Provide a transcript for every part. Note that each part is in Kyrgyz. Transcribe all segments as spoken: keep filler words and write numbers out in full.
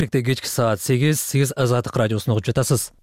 Бишкекте кечки саат сегиз, сиз Азаттык радиосун угуп жатасыз.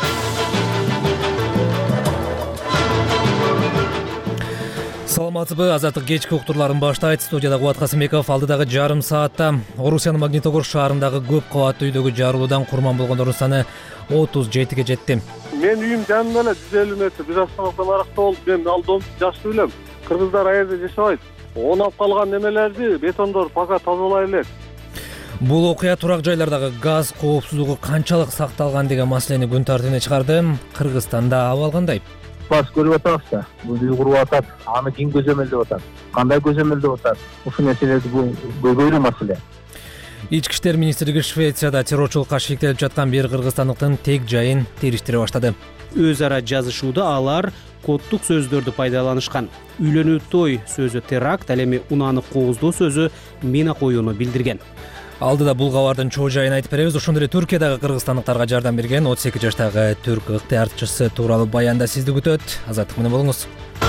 Саламатсызбы, Азаттык кечки уктурларын баштайт. Студияда Кубат Касымбеков. Алдыдагы жарым саатта Орусиянын Магнитогорск шаарындагы көп кабаттуу үйдөгү жарылуудан курман болгондордун саны отуз жетиге жетти. Мен үйүм жанында эле жүз элүү метр бир астанадан аракта болуп, мен ал дом жакшы билем. Кыргыздар аерде жашабайт. Онап калган немелерди бетондор пока тазалай элек. Бул окуя турак жайлардагы газ коопсуздугу канчалык сакталган деген маселени күн тартибине чыгарды. Кыргызстанда абал кандай? Бас көрүп атабыз да. Бул үй куруп атат. Аны ким көзөмөлдөп атат? Кандай көзөмөлдөп атат? Ушул нерселерди көбөйрүү маселе. Ички иштер министрлиги Швецияда террорчулукка шектелип жаткан бир кыргызстандыктын тек жайын териштире баштады. Өз ара жазышууда алар коддук сөздөрдү пайдаланышкан. Үйлөнүү той сөзү теракт, ал эми унааны кооздоо сөзү мина коюуну билдирген. Алдыда бул кабардын чоо жайын айтып беребиз. Ошондой эле Түркиядагы кыргызстандыктарга жардам берген отуз эки жаштагы түрк ыктыярчысы тууралуу баянда сизди күтөт. Азаттык менен болуңуз.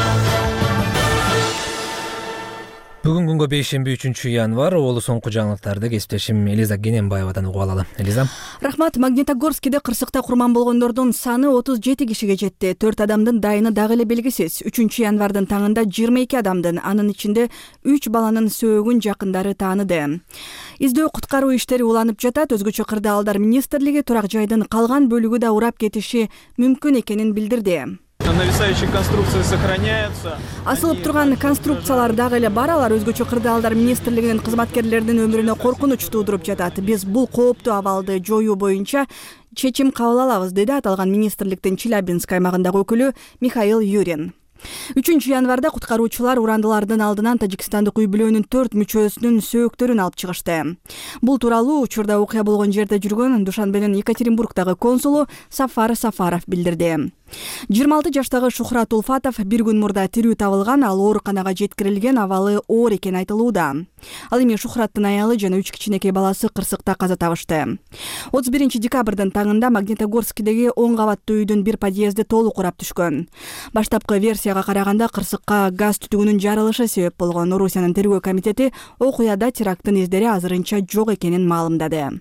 Бүгүн күнгө бейшемби үчүнчү январь. Олу соңку жаңылыктарды кесиптешим Элиза Гененбаевадан угуп алалы. Элиза. Рахмат. Магнитогорскиде кырсыкта курман болгондордун саны отуз жети кишиге жетти. төрт адамдын дайыны дагы эле белгисиз. үчүнчү январдын таңында жыйырма эки адамдын, анын ичинде үч баланын сөөгүн жакындары тааныды. Издөө куткаруу иштери уланып жатат. Өзгөчө кырдаалдар министрлиги турак жайдын калган бөлүгү да урап кетиши мүмкүн экенин билдирди. Нависающие конструкции сохраняются. Асылып турган конструкциялар дагы эле бар. Алар өзгөчө кырдаалдар министрлигинин кызматкерлеринин өмүрүнө коркунуч туудуруп жатат. Биз бул кооптуу абалды жоюу боюнча чечим кабыл алабыз, деди аталган министрликтин Челябинск аймагындагы өкүлү Михаил Юрин. үчүнчү январда куткаруучулар урандылардын алдынан тажикстандык үй бүлөнүн төрт мүчөсүнүн сөөктөрүн алып чыгышты. Бул тууралуу учурда окуя болгон жерде жүргөн Душанбенин Екатеринбургдагы консулу Сафар Сафаров билдирди. жыйырма алты жаштагы Шухрат Улфатов бир күн мурда тирүү табылган, ал ооруканага жеткирилген, абалы оор экени айтылууда. Ал эми Шухраттын аялы жана үч кичинекей баласы кырсыкта каза табышты. отуз биринчи декабрдын таңында Магнитогорскидеги он кабаттуу үйдүн бир подъезди толук урап түшкөн. Баштапкы версияга караганда кырсыкка газ түтүгүнүн жарылышы себеп болгон. Орусиянын тергөө комитети окуяда теракттын издери азырынча жок экенин маалымдады.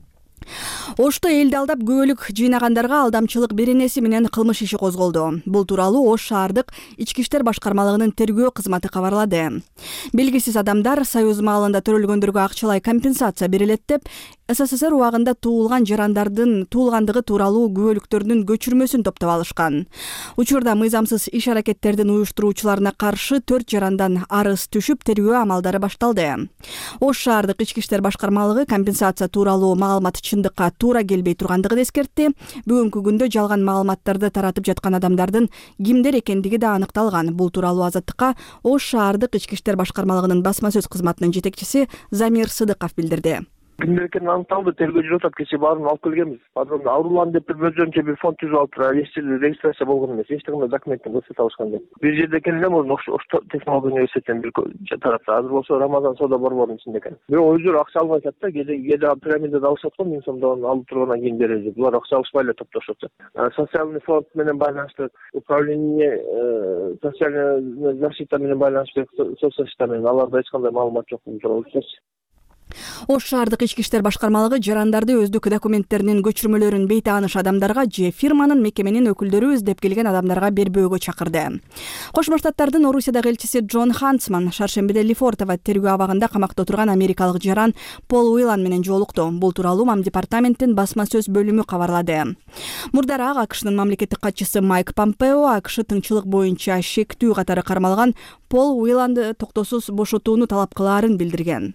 Ошто элди алдап көбөлүк жыйнагандарга алдамчылык беренеси менен кылмыш иши козголду. Бул тууралуу Ош шаардык ички иштер башкармалыгынын тергөө кызматы кабарлады. Белгисиз адамдар Союз маалында төрөлгөндөргө акчалай компенсация берилет деп СССР убагында туулган жарандардын туулгандыгы тууралуу күбөлүктөрдүн көчүрмөсүн топтоп алышкан. Учурда мыйзамсыз иш аракеттердин уюштуруучуларына каршы төрт жарандан арыз түшүп, тергөө амалдары башталды. Ош шаардык ички иштер башкармалыгы компенсация тууралуу маалымат чындыкка туура келбей тургандыгын эскертти. Бүгүнкү күндө жалган маалыматтарды таратып жаткан адамдардын кимдер экендиги да аныкталган. Бул тууралуу Азаттыкка Ош шаардык ички иштер башкармалыгынын басма сөз кызматынын жетекчиси Замир Сыдыков билдирди. Кимдер экени аныкталды, тергөө жүрүп атат. Кечээ баарын алып келгенбиз. Азыр аурулан деп бир өзүнчө бир фонд түзүп алыптыр. Эсчил регистрация болгон эмес. Эч кандай документин көрсөтө алышкан деп. Бир жерде экен эле, мурун Ош технология университетинен бир тарапта. Азыр болсо Рамазан сода борборунун ичинде экен. Бирок өзүлөрү акча албай атат да, кээде кээде пирамидада алышат го, миң сомдон алып тургандан кийин беребиз. Булар акча алышпай эле топтошот. Социальный фонд менен байланыштык, управление социальная защита менен байланыштык, соцзащита менен аларда эч кандай маалымат жок бул тууралуу. Ош шаардык ички иштер башкармалыгы жарандарды өздүк документтеринин көчүрмөлөрүн бейтааныш адамдарга же фирманын мекеменин өкүлдөрү издеп келген адамдарга бербөөгө чакырды. Кошмо Штаттардын Орусиядагы элчиси Джон Хансман шаршембиде Лефортово тергөө абагында камакта отурган америкалык жаран Пол Уилан менен жолукту. Бул тууралуу Мам департаменттин басма сөз бөлүмү кабарлады. Мурдараак АКШнын мамлекеттик катчысы Майк Помпео АКШ тыңчылык боюнча шектүү катары кармалган Пол Уиланды токтосуз бошотууну талап кылаарын билдирген.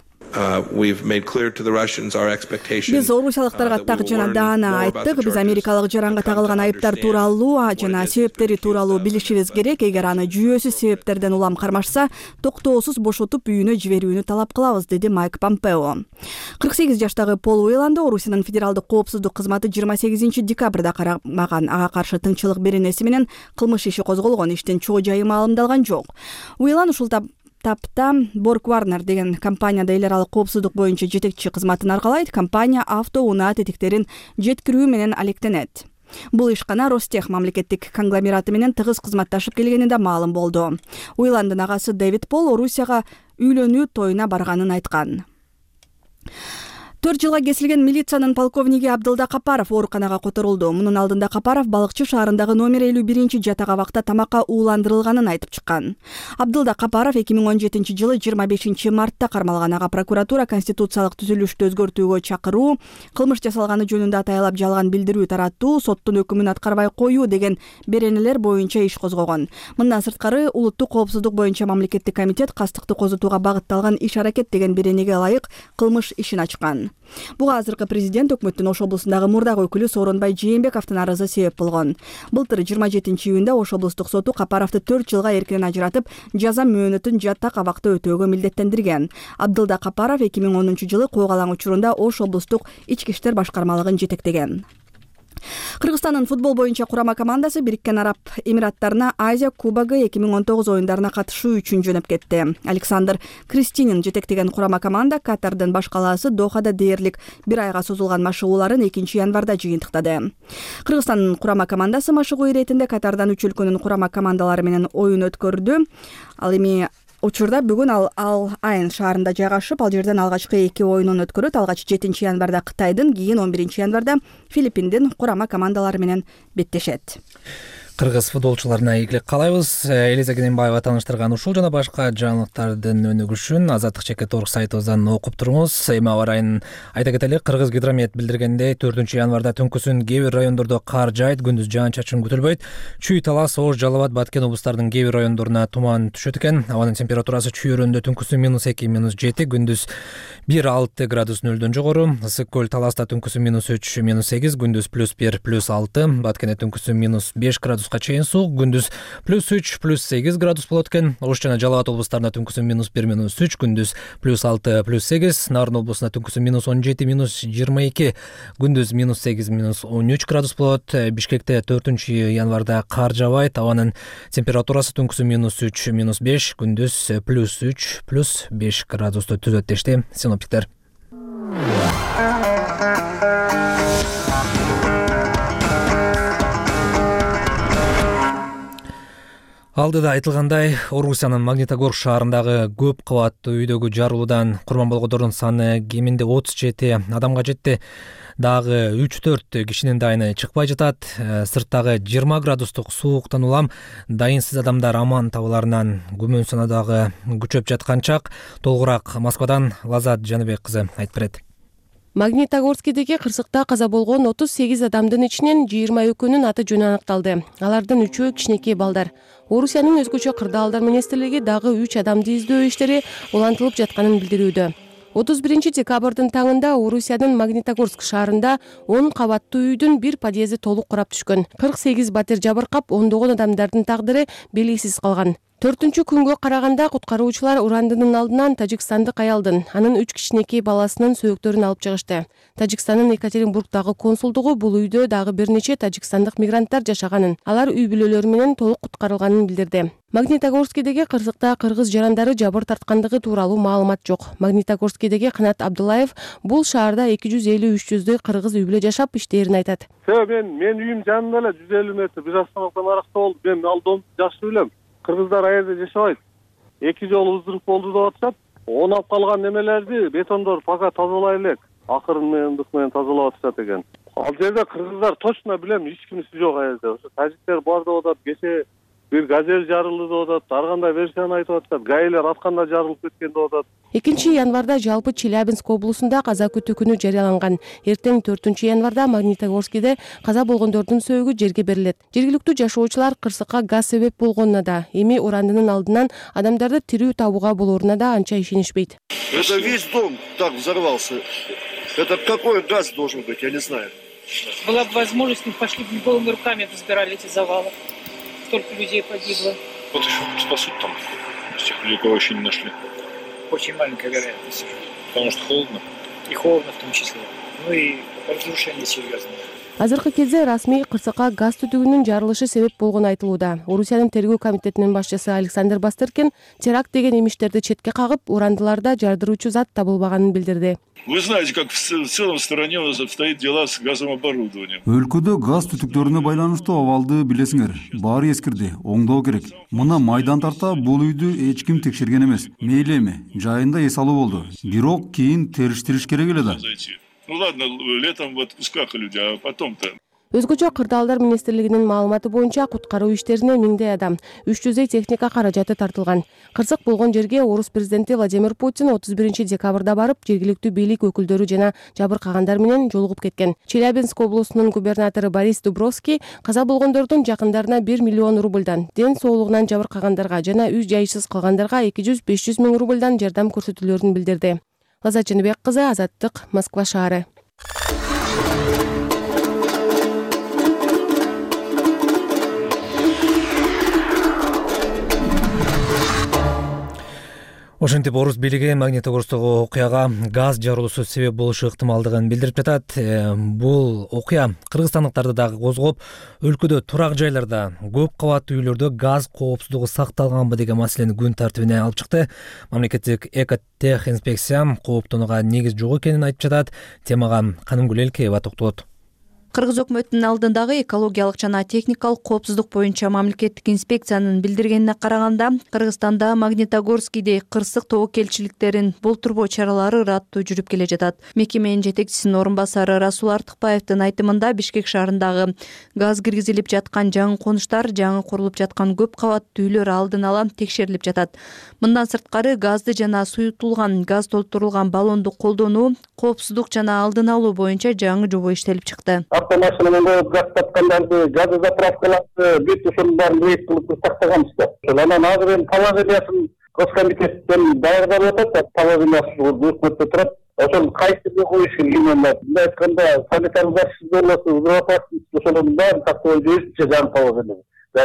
Биз орусиялыктарга так жана даана айттык. Биз америкалык жаранга тагылган айыптар тууралуу жана себептери тууралуу билишибиз керек. Эгер аны жүйөсүз себептерден улам кармашса, токтоосуз бошотуп үйүнө жиберүүнү талап кылабыз, деди Майк Помпео. кырк сегиз жаштагы Пол Уиланды Орусиянын федералдык коопсуздук кызматы жыйырма сегизинчи декабрда карамаган. Ага каршы тыңчылык беренеси менен кылмыш иши козголгон. Иштин чоо жайы маалымдалган жок. Уилан ушул тапта Борг Warner деген компанияда эл аралык коопсуздук боюнча жетекчи кызматын аркалайт. Компания авто унаа тетиктерин жеткирүү менен алектенет. Бул ишкана Ростех мамлекеттик конгломераты менен тыгыз кызматташып келгени да маалым болду. Уиландын агасы Дэвид Пол Орусияга үйлөнүү тоюна барганын айткан. төрт жылга кесилген милициянын полковниги Абдылда Капаров ооруканага которулду. Мунун алдында Капаров Балыкчы шаарындагы номер элүү биринчи жатак абакта тамакка ууландырылганын айтып чыккан. Абдылда Капаров эки миң он жетинчи жылы жыйырма бешинчи мартта кармалган. Ага прокуратура конституциялык түзүлүштү өзгөртүүгө чакыруу, кылмыш жасалганы жөнүндө атайлап жалган билдирүү таратуу, соттун өкүмүн аткарбай коюу деген беренелер боюнча иш козгогон. Мындан сырткары улуттук коопсуздук боюнча мамлекеттик комитет кастыкты козутууга багытталган иш-аракет деген беренеге ылайык кылмыш ишин ачкан. Буга азыркы президент өкмөттүн Ош облусундагы мурдагы өкүлү Сооронбай Жээнбековдун арызы себеп болгон. Былтыр жыйырма жетинчи июнда Ош облустук соту Капаровду төрт жылга эркинен ажыратып, жаза мөөнөтүн жатак абакта өтөөгө милдеттендирген. Абдылда Капаров эки миң онунчу жылы Коогалаң учурунда Ош облустук ички иштер башкармалыгын жетектеген. Кыргызстандын футбол боюнча курама командасы Бириккен Араб Эмираттарына Азия кубогу эки миң он тогуз оюндарына катышуу үчүн жөнөп кетти. Александр Кристинин жетектеген курама команда Катардын баш калаасы Дохада дээрлик бир айга созулган машыгууларын экинчи январда жыйынтыктады. Кыргызстандын курама командасы машыгуу иретинде Катардан үч өлкөнүн курама командалары менен оюн өткөрдү. Ал эми учурда бүгүн ал Ал Айн шаарында жайгашып, ал жерден алгачкы эки оюнун өткөрөт. Алгач жетинчи январда Кытайдын, кийин он биринчи январда Филиппиндин курама командалары менен беттешет. Кыргыз футболчуларына ийгилик каалайбыз. Элиза Кененбаева тааныштырган ушул жана башка жаңылыктардын өнүгүшүн Азаттык чекит орг сайтыбыздан окуп туруңуз. Эми аба ырайын айта кетели. Кыргыз гидромет билдиргендей, төртүнчү январда түнкүсүн кээ бир райондордо кар жаайт, күндүз жаан-чачын күтүлбөйт. Чүй, Талас, Ош, Жалал Абад, Баткен облустарынын кээ бир райондоруна туман түшөт экен. Абанын температурасы чүй өрөөндө түнкүсүн минус эки, минус жети, күндүз бир алты градус нөлдөн жогору. Ысык көл Таласта түнкүсүн минус үч, минус сегиз, күндүз плюс бир, плюс алты, Баткенде түнкүсүн минус беш градуска чейин суук, күндүз плюс үч, плюс сегиз градус болот экен. Ош жана Жалал Абад облустарында түнкүсүн минус бир, минус үч, күндүз плюс алты, плюс сегиз, Нарын облусунда түнкүсүн минус он жети, минус жыйырма эки, күндүз минус сегиз, минус он үч градус болот. Бишкекте төртүнчү январда кар жаабайт, абанын температурасы түнкүсүн минус үч, минус беш, күндүз плюс үч, плюс беш градусту түзөт дешти синоптиктер. Алдыда айтылгандай, Орусиянын Магнитогорск шаарындагы көп кабаттуу үйдөгү жарылуудан курман болгондордун саны кеминде отуз жети адамга жетти. Дагы үч төрт кишинин дайыны чыкпай жатат. Сырттагы жыйырма градустук сууктан улам дайынсыз адамдар аман табыларынан күмөн санадагы күчөп жаткан чак. Толугураак Москвадан Лазат Жаныбек кызы айтып берет. Магнитогорскидеги кырсыкта каза болгон отуз сегиз адамдын ичинен жыйырма экөөнүн аты жөнү аныкталды. Алардын үчөө кичинекей балдар. Орусиянын өзгөчө кырдаалдар министрлиги дагы үч адамды издөө иштери улантылып жатканын билдирүүдө. отуз биринчи декабрдын таңында Орусиянын Магнитогорск шаарында он кабаттуу үйдүн бир подъезди толук курап түшкөн. кырк сегиз батир жабыркап, ондогон адамдардын тагдыры белгисиз калган. Төртүнчү күнгө караганда куткаруучулар урандынын алдынан тажикстандык аялдын, анын үч кичинекей баласынын сөөктөрүн алып чыгышты. Тажикстандын Екатеринбургдагы консулдугу бул үйдө дагы бир нече тажикстандык мигранттар жашаганын, алар үй бүлөлөрү менен толук куткарылганын билдирди. Магнитогорскидеги кырсыкта кыргыз жарандары жабыр тарткандыгы тууралуу маалымат жок. Магнитогорскидеги Канат Абдуллаев бул шаарда эки жүз элүү үч жүздөй кыргыз үй бүлө жашап иштээрин айтат. Мен мен үйүм жанында эле жүз элүү метр бир остановкадан аракта болду. Мен ал домду жакшы билем. Кыргыздар аерде жашабайт. Эки жолу узуруп болду деп атышат. Онап калган немелерди бетондор пока тазалай элек. Акырын менен дык менен тазалап атышат экен. Ал жерде кыргыздар точно билем, эч кимиси жок аерде. Ошо тажиктер бар деп атат. Кече бир газель жарылды деп атат. Ар кандай версияны айтып атышат. Гаилер атканда жарылып кеткен деп атат. экинчи январда жалпы Челябинск облусунда каза күтүү күнү жарыяланган. Эртең төртүнчү январда Магнитогорскиде каза болгондордун сөөгү жерге берилет. Жергиликтүү жашоочулар кырсыкка газ себеп болгонуна да, эми урандынын алдынан адамдарды тирүү табууга болоруна да анча ишенишпейт. Это весь дом так взорвался. Это какой газ должен быть, я не знаю. Была бы возможность, мы пошли бы голыми руками разбирали эти завалы. Столько людей погибло. Вот еще спасут там, с тех людей, кого еще не нашли. Очень маленькая вероятность. Потому что холодно? И холодно в том числе. Ну и разрушения серьезные. азыркы кезде расмий кырсыкка газ түтүгүнүн жарылышы себеп болгону айтылууда. Орусиянын тергөө комитетинин башчысы Александр Бастрыкин теракт деген имиштерди четке кагып, урандыларда жардыруучу зат табылбаганын билдирди. Вы знаете, как в целом в стране у нас обстоят дела с газовым оборудованием. Өлкөдө газ түтүктөрүнө байланыштуу абалды билесиңер. Баары эскирди, оңдоо керек. Мына майдан тарта бул үйдү эч ким текшерген эмес. Мейли эми, жайында эс алуу болду. Бирок кийин териштириш керек эле да. Ну ладно, летом вот ускакали люди, а потом-то... Өзгөчө кырдаалдар министрлигинин маалыматы боюнча куткаруу иштерине миңдей адам, үч жүздөй техника каражаты тартылган. Кырсык болгон жерге орус президенти Владимир Путин отуз биринчи декабрда барып, жергиликтүү бийлик өкүлдөрү жана жабыркагандар менен жолугуп кеткен. Челябинск облусунун губернатору Борис Дубровский каза болгондордун жакындарына бир миллион рубльдан, ден соолугунан жабыркагандарга жана үй жайсыз калгандарга эки жүз беш жүз миң рубльдан жардам көрсөтүлөрүн билдирди. Лаззат Жаныбек кызы, Азаттык, Москва шаары. Ошентип орус бийлиги Магнитогорсктогу окуяга газ жарылуусу себеп болушу ыктымалдыгын билдирип жатат. Бул окуя кыргызстандыктарды дагы козгоп, өлкөдө турак жайларда көп кабаттуу үйлөрдө газ коопсуздугу сакталганбы деген маселени күн тартибине алып чыкты. Мамлекеттик экотех инспекция кооптонууга негиз жок экенин айтып жатат. Темага Канымгүл Элкеева токтолот. Кыргыз өкмөтүнүн алдындагы экологиялык жана техникалык коопсуздук боюнча мамлекеттик инспекциянын билдиргенине караганда, Кыргызстанда Магнитогорскийде кырсык тобокелчиликтерин болтурбоо чаралары ыраттуу жүрүп келе жатат. Мекеменин жетекчисинин орун басары Расул Артыкбаевдин айтымында, Бишкек шаарындагы газ киргизилип жаткан жаңы конуштар, жаңы курулуп жаткан көп кабаттуу үйлөр алдын ала текшерилип жатат. Мындан сырткары газды жана суютулган газ толтурулган баллонду колдонуу, коопсуздук жана алдын алуу боюнча жаңы жобо иштелип чыкты. Автомашинамен коюп газ саткандарды, газы заправкаларды бүт ушунун баарын рейд кылып сактаганбыз да. Анан азыр эми положениясын Госкомитеттен даярдап атат, положениясы өкмөттө турат. Ошол кайсыны коюш керек мындай айтканда санитарлык защита, безопасность ошонун баарын сактоо боюнча жаңы положение.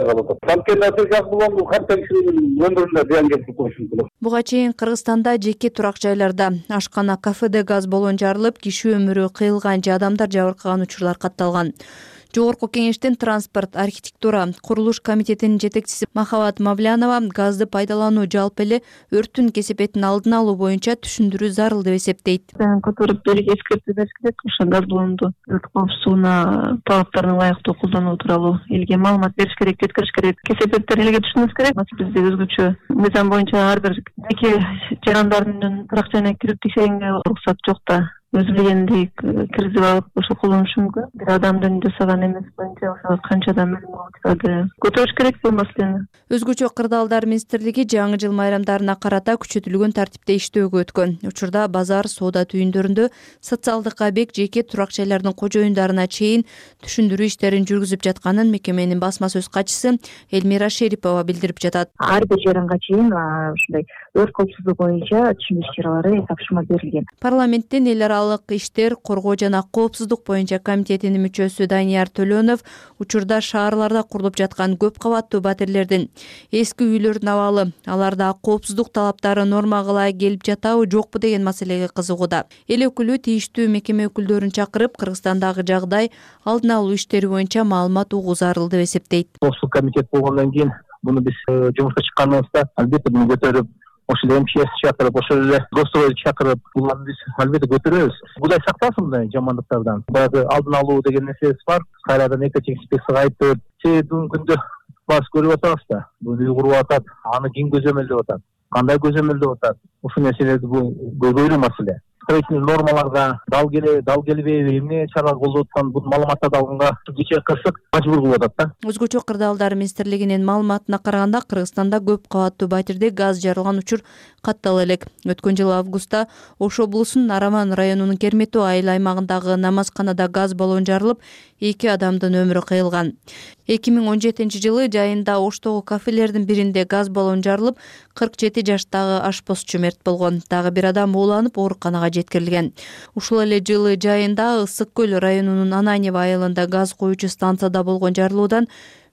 Буга чейин Кыргызстанда жеке турак жайларда ашкана, кафеде газ баллон жарылып, киши өмүрү кыйылган же адамдар жабыркаган учурлар катталган. Жогорку кеңештин транспорт, архитектура, курулуш комитетинин жетекчиси Махабат Мавлянова газды пайдалануу жалпы эле өрттүн кесепетин алдын алуу боюнча түшүндүрүү зарыл деп эсептейт. Которых берип эскертүү бериш керек, ошо газ баллонду өрт коопсуздугуна талаптарына ылайыктуу колдонуу тууралуу элге маалымат бериш керек, жеткириш керек. Кесепеттер элге түшүнүш керек. Бизде өзгөчө мыйзам боюнча ар бир жеке жарандардын турак жайына кирип текшергенге уруксат жок да. Өз билгендей киргизип алып ошо колдонушу мүмкүн. Бир адамдын жасаган эмеси боюнча ошо канча адам өлүм болуп жатады. Көтөрүш керек бул маселени. Өзгөчө кырдаалдар министрлиги жаңы жыл майрамдарына карата күчөтүлгөн тартипте иштөөгө өткөн. Учурда базар, соода түйүндөрүндө социалдык объект, жеке турак жайлардын кожоюндарына чейин түшүндүрүү иштерин жүргүзүп жатканын мекеменин басма сөз катчысы Элмира Шерипова билдирип жатат. Ар бир жаранга чейин ушундай өрт коопсуздугу боюнча түшүндүрүү чаралары тапшырма берилген. Парламенттин эл аралык иштер, коргоо жана коопсуздук боюнча комитетинин мүчөсү Данияр Төлөнов учурда шаарларда курулуп жаткан көп кабаттуу батирлердин эски үйлөрүнүн абалы, аларда коопсуздук талаптары нормага ылайык келип жатабы, жокпу деген маселеге кызыгууда. Эл өкүлү тийиштүү мекеме өкүлдөрүн чакырып, Кыргызстандагы жагдай, алдын алуу иштери боюнча маалымат угуу зарыл деп эсептейт. Ошол комитет болгондон кийин муну биз жумушка чыкканыбызда албетте муну көтөрүп, ошол эм че эс чакырып, ошол эле гостой чакырып, буларды биз албетте көтөрөбүз. Кудай сактасын мындай жамандыктардан. Баягы алдын алуу деген нерсебиз бар. Кайрадан экотех инспекцияга айтып, бүгүнкү күндө бас көрүп атабыз да. Буну үй куруп атат, аны ким көзөмөлдөп атат, кандай көзөмөлдөп атат. Ушул нерселерди бул көбөйрүү маселе. Строительный нормаларга дал келе, дал келбейби, эмне чара колдоп аткан бул маалыматтарды алганга кечээ кырсык мажбур кылып атат да. Өзгөчө кырдаалдар министрлигинин маалыматына караганда, Кыргызстанда көп кабаттуу батирде газ жарылган учур каттала элек. Өткөн жылы августта Ош облусунун Нараман районунун Кермету айыл аймагындагы намазканада газ баллон жарылып, эки адамдын өмүрү кыйылган. эки миң он жетинчи жылы жайында Оштогу кафелердин биринде газ баллон жарылып, кырк жети жаштагы ашпозчу мерт болгон. Дагы бир адам ууланып, ооруканага жеткирилген. Ушул эле жылы жайында Ысык көл районунун Ананьево айылында газ коюучу станцияда болгон жарылуудан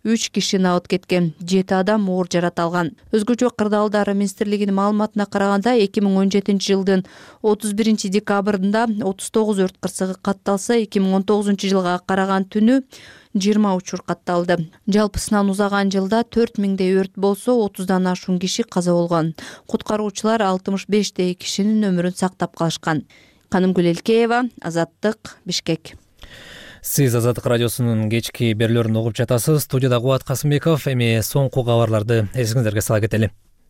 үч киши набыт кеткен, жети адам оор жарат алган. Өзгөчө кырдаалдар министрлигинин маалыматына караганда эки миң он жетинчи жылдын отуз биринчи декабрында отуз тогуз өрт кырсыгы катталса, эки миң он тогузунчу жылга караган түнү жыйырма учур катталды. Жалпысынан узаган жылда төрт миңдей өрт болсо, отуздан ашуун киши каза болгон. Куткаруучулар алтымыш бештей кишинин өмүрүн сактап калышкан. Канымгүл Элкеева, Азаттык, Бишкек. Сиз Азаттык радиосунун кечки берүүлөрүн угуп жатасыз. Студияда Кубат Касымбеков. Эми соңку кабарларды эсиңиздерге сала кетели.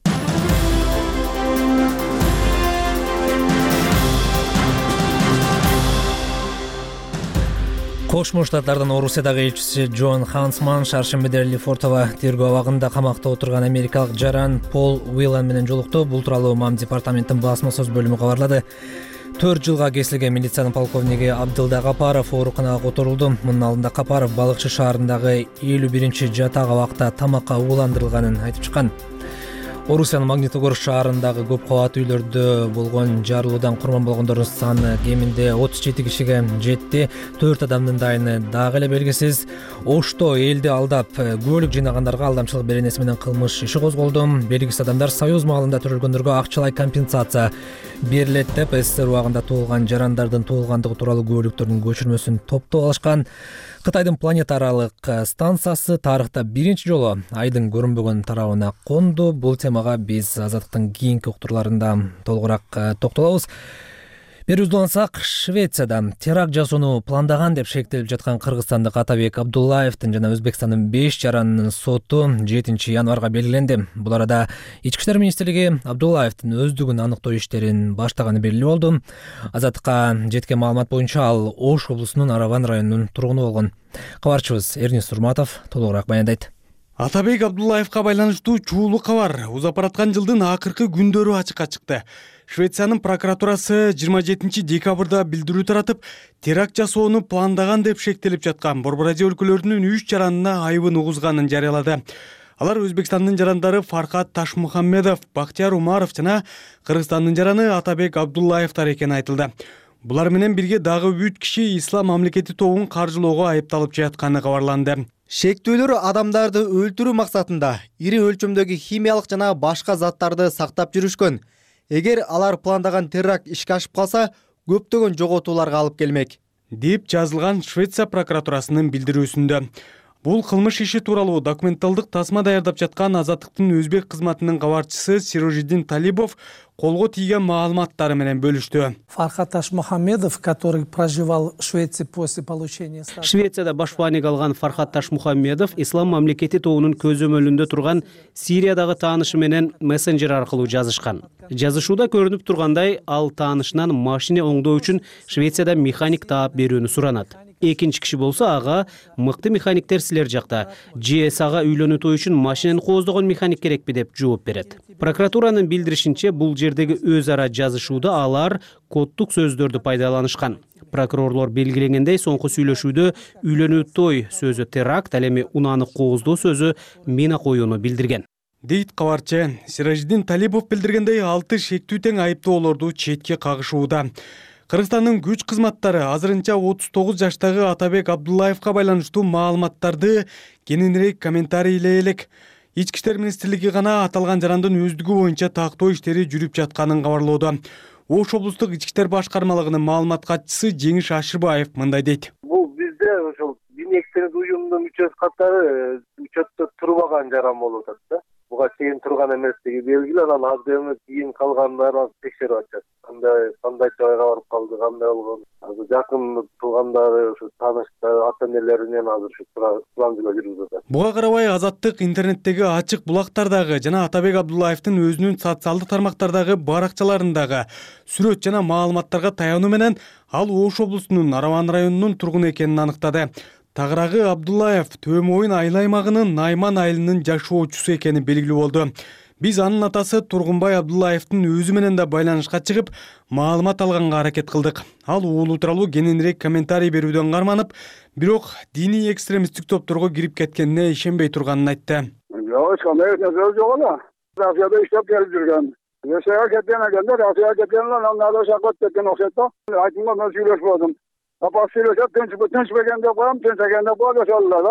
Кошмо Штаттардын Орусиядагы элчиси Джон Хансман шаршембиде Лефортово тергөө абагында камакта отурган америкалык жаран Пол Уиллан менен жолукту. Бул тууралуу МАМ департаменттин басма сөз бөлүмү кабарлады. төрт жылга кесилген милициянын полковниги Абдылда Капаров ооруканага которулду. Мунун алдында Капаров Балыкчы шаарындагы элүү биринчи жатак абакта тамакка ууландырылганын айтып чыккан. Орусиянын Магнитогорск шаарындагы көп кабаттуу үйлөрдө болгон жарылуудан курман болгондордун саны кеминде отуз жети кишиге жетти. төрт адамдын дайыны дагы эле белгисиз. Ошто элди алдап көлүк жыйнагандарга алдамчылык беренеси менен кылмыш иши козголду. Белгисиз адамдар Союз маалында төрөлгөндөргө акчалай компенсация берилет деп СССР убагында туулган жарандардын туулгандыгы тууралуу көлүктөрдүн көчүрмөсүн топтоп алышкан. Кытайдын планета аралык станциясы тарыхта биринчи жолу айдын көрүнбөгөн тарабына конду. Бул темага биз Азаттыктын кийинки уктурларында толугураак токтолобуз. Берүүбүздү улантсак, Швецияда теракт жасоону пландаган деп шектелип жаткан кыргызстандык Атабек Абдуллаевдин жана Өзбекстандын беш жаранынын соту жетинчи январга белгиленди. Бул арада Ички иштер министрлиги Абдуллаевдин өздүгүн аныктоо иштерин баштаганы белгилүү болду. Азаттыкка жеткен маалымат боюнча ал Ош облусунун Араван районунун тургуну болгон. Кабарчыбыз Эрнис Сурматов толугураак баяндайт. Атабек Абдуллаевка байланыштуу чуулуу кабар узап бараткан жылдын акыркы күндөрү ачыкка чыкты. Швециянын прокуратурасы жыйырма жетинчи декабрда билдирүү таратып, теракт жасоону пландаган деп шектелип жаткан Борбор Азия өлкөлөрүнүн үч жаранына айыбын угузганын жарыялады. Алар Өзбекстандын жарандары Фархат Ташмухаммедов, Бактияр Умаров жана Кыргызстандын жараны Атабек Абдуллаевтар экени айтылды. Булар менен бирге дагы үч киши Ислам мамлекети тобун каржылоого айыпталып жатканы кабарланды. Шектөөлөр адамдарды өлтүрүү максатында ири өлчөмдөгү химиялык жана башка заттарды сактап жүрүшкөн. Эгер алар пландаган теракт ишке ашып калса, көптөгөн жоготууларга алып келмек, деп жазылган Швеция прокуратурасынын билдирүүсүндө. Бул кылмыш иши тууралуу документалдык тасма даярдап жаткан Азаттыктын өзбек кызматынын кабарчысы Сирожиддин Талибов колго тийген маалыматтары менен бөлүштү. Фархат Ташмухаммедов, который проживал в Швеции после получения статуса. Швецияда баш бааник алган Фархат Ташмухаммедов Ислам мамлекети тобунун көзөмөлүндө турган Сириядагы таанышы менен мессенджер аркылуу жазышкан. Жазышууда көрүнүп тургандай, ал таанышынан машина оңдоо үчүн Швецияда механик таап берүүнү суранат. Экинчи киши болсо ага мыкты механиктер силер жакта, же ага үйлөнүү той үчүн машинени кооздогон механик керекпи деп жооп берет. Прокуратуранын билдиришинче, бул жердеги өз ара жазышууда алар коддук сөздөрдү пайдаланышкан. Прокурорлор белгилегендей, соңку сүйлөшүүдө үйлөнүү той сөзү теракт, ал эми унааны кооздоо сөзү мина коюуну билдирген. Дейт кабарчы. Сиражиддин Талибов билдиргендей, алты шектүү тең айыптоолорду четке кагышууда. Кыргызстандын күч кызматтары азырынча отуз тогуз жаштагы Атабек Абдуллаевка байланыштуу маалыматтарды кененирээк комментарийлей элек. Ички иштер министрлиги гана аталган жарандын өздүгү боюнча тактоо иштери жүрүп жатканын кабарлоодо. Ош облустук ички иштер башкармалыгынын маалымат катчысы Жеңиш Ашырбаев мындай дейт. Бул бизде ошол диний экстремист уюмунун мүчөсү катары учетто турбаган жаран болуп атат да. Буга чейин турган эместиги белгилүү, анан азыр эми кийин калгандарын текшерип атышат. Кандай кандай жайга барып калды, кандай болгон. Азыр жакын туугандары, ушу тааныштары, ата-энелеринен азыр ушу сурамжылоо жүргүзүп атат. Буга карабай Азаттык интернеттеги ачык булактардагы жана Атабек Абдуллаевдин өзүнүн социалдык тармактардагы баракчаларындагы сүрөт жана маалыматтарга таянуу менен ал Ош облусунун Араван районунун тургуну экенин аныктады. Тагырагы Абдуллаев Төм Ойын айыл аймагынын Найман айылынын жашоочусу экени белгилүү болду. Биз анын атасы Тургунбай Абдуллаевдин өзү менен да байланышка чыгып, маалымат алганга аракет кылдык. Ал уулу тууралуу кененирээк комментарий берүүдөн карманып, бирок диний экстремисттик топторго кирип кеткенине ишенбей турганын айтты. Жок, кандай нерсе жок эле. Россияда иштеп келип жүргөн. Россияга кеткен экенде, Россияга кеткенден анан ала шакот кеткен окшойт да. Айтымга мен сүйлөшүп болдум. Апа сүйлөшөп, тынч тынч бергенде коем, тынч экенде коем ошолла да.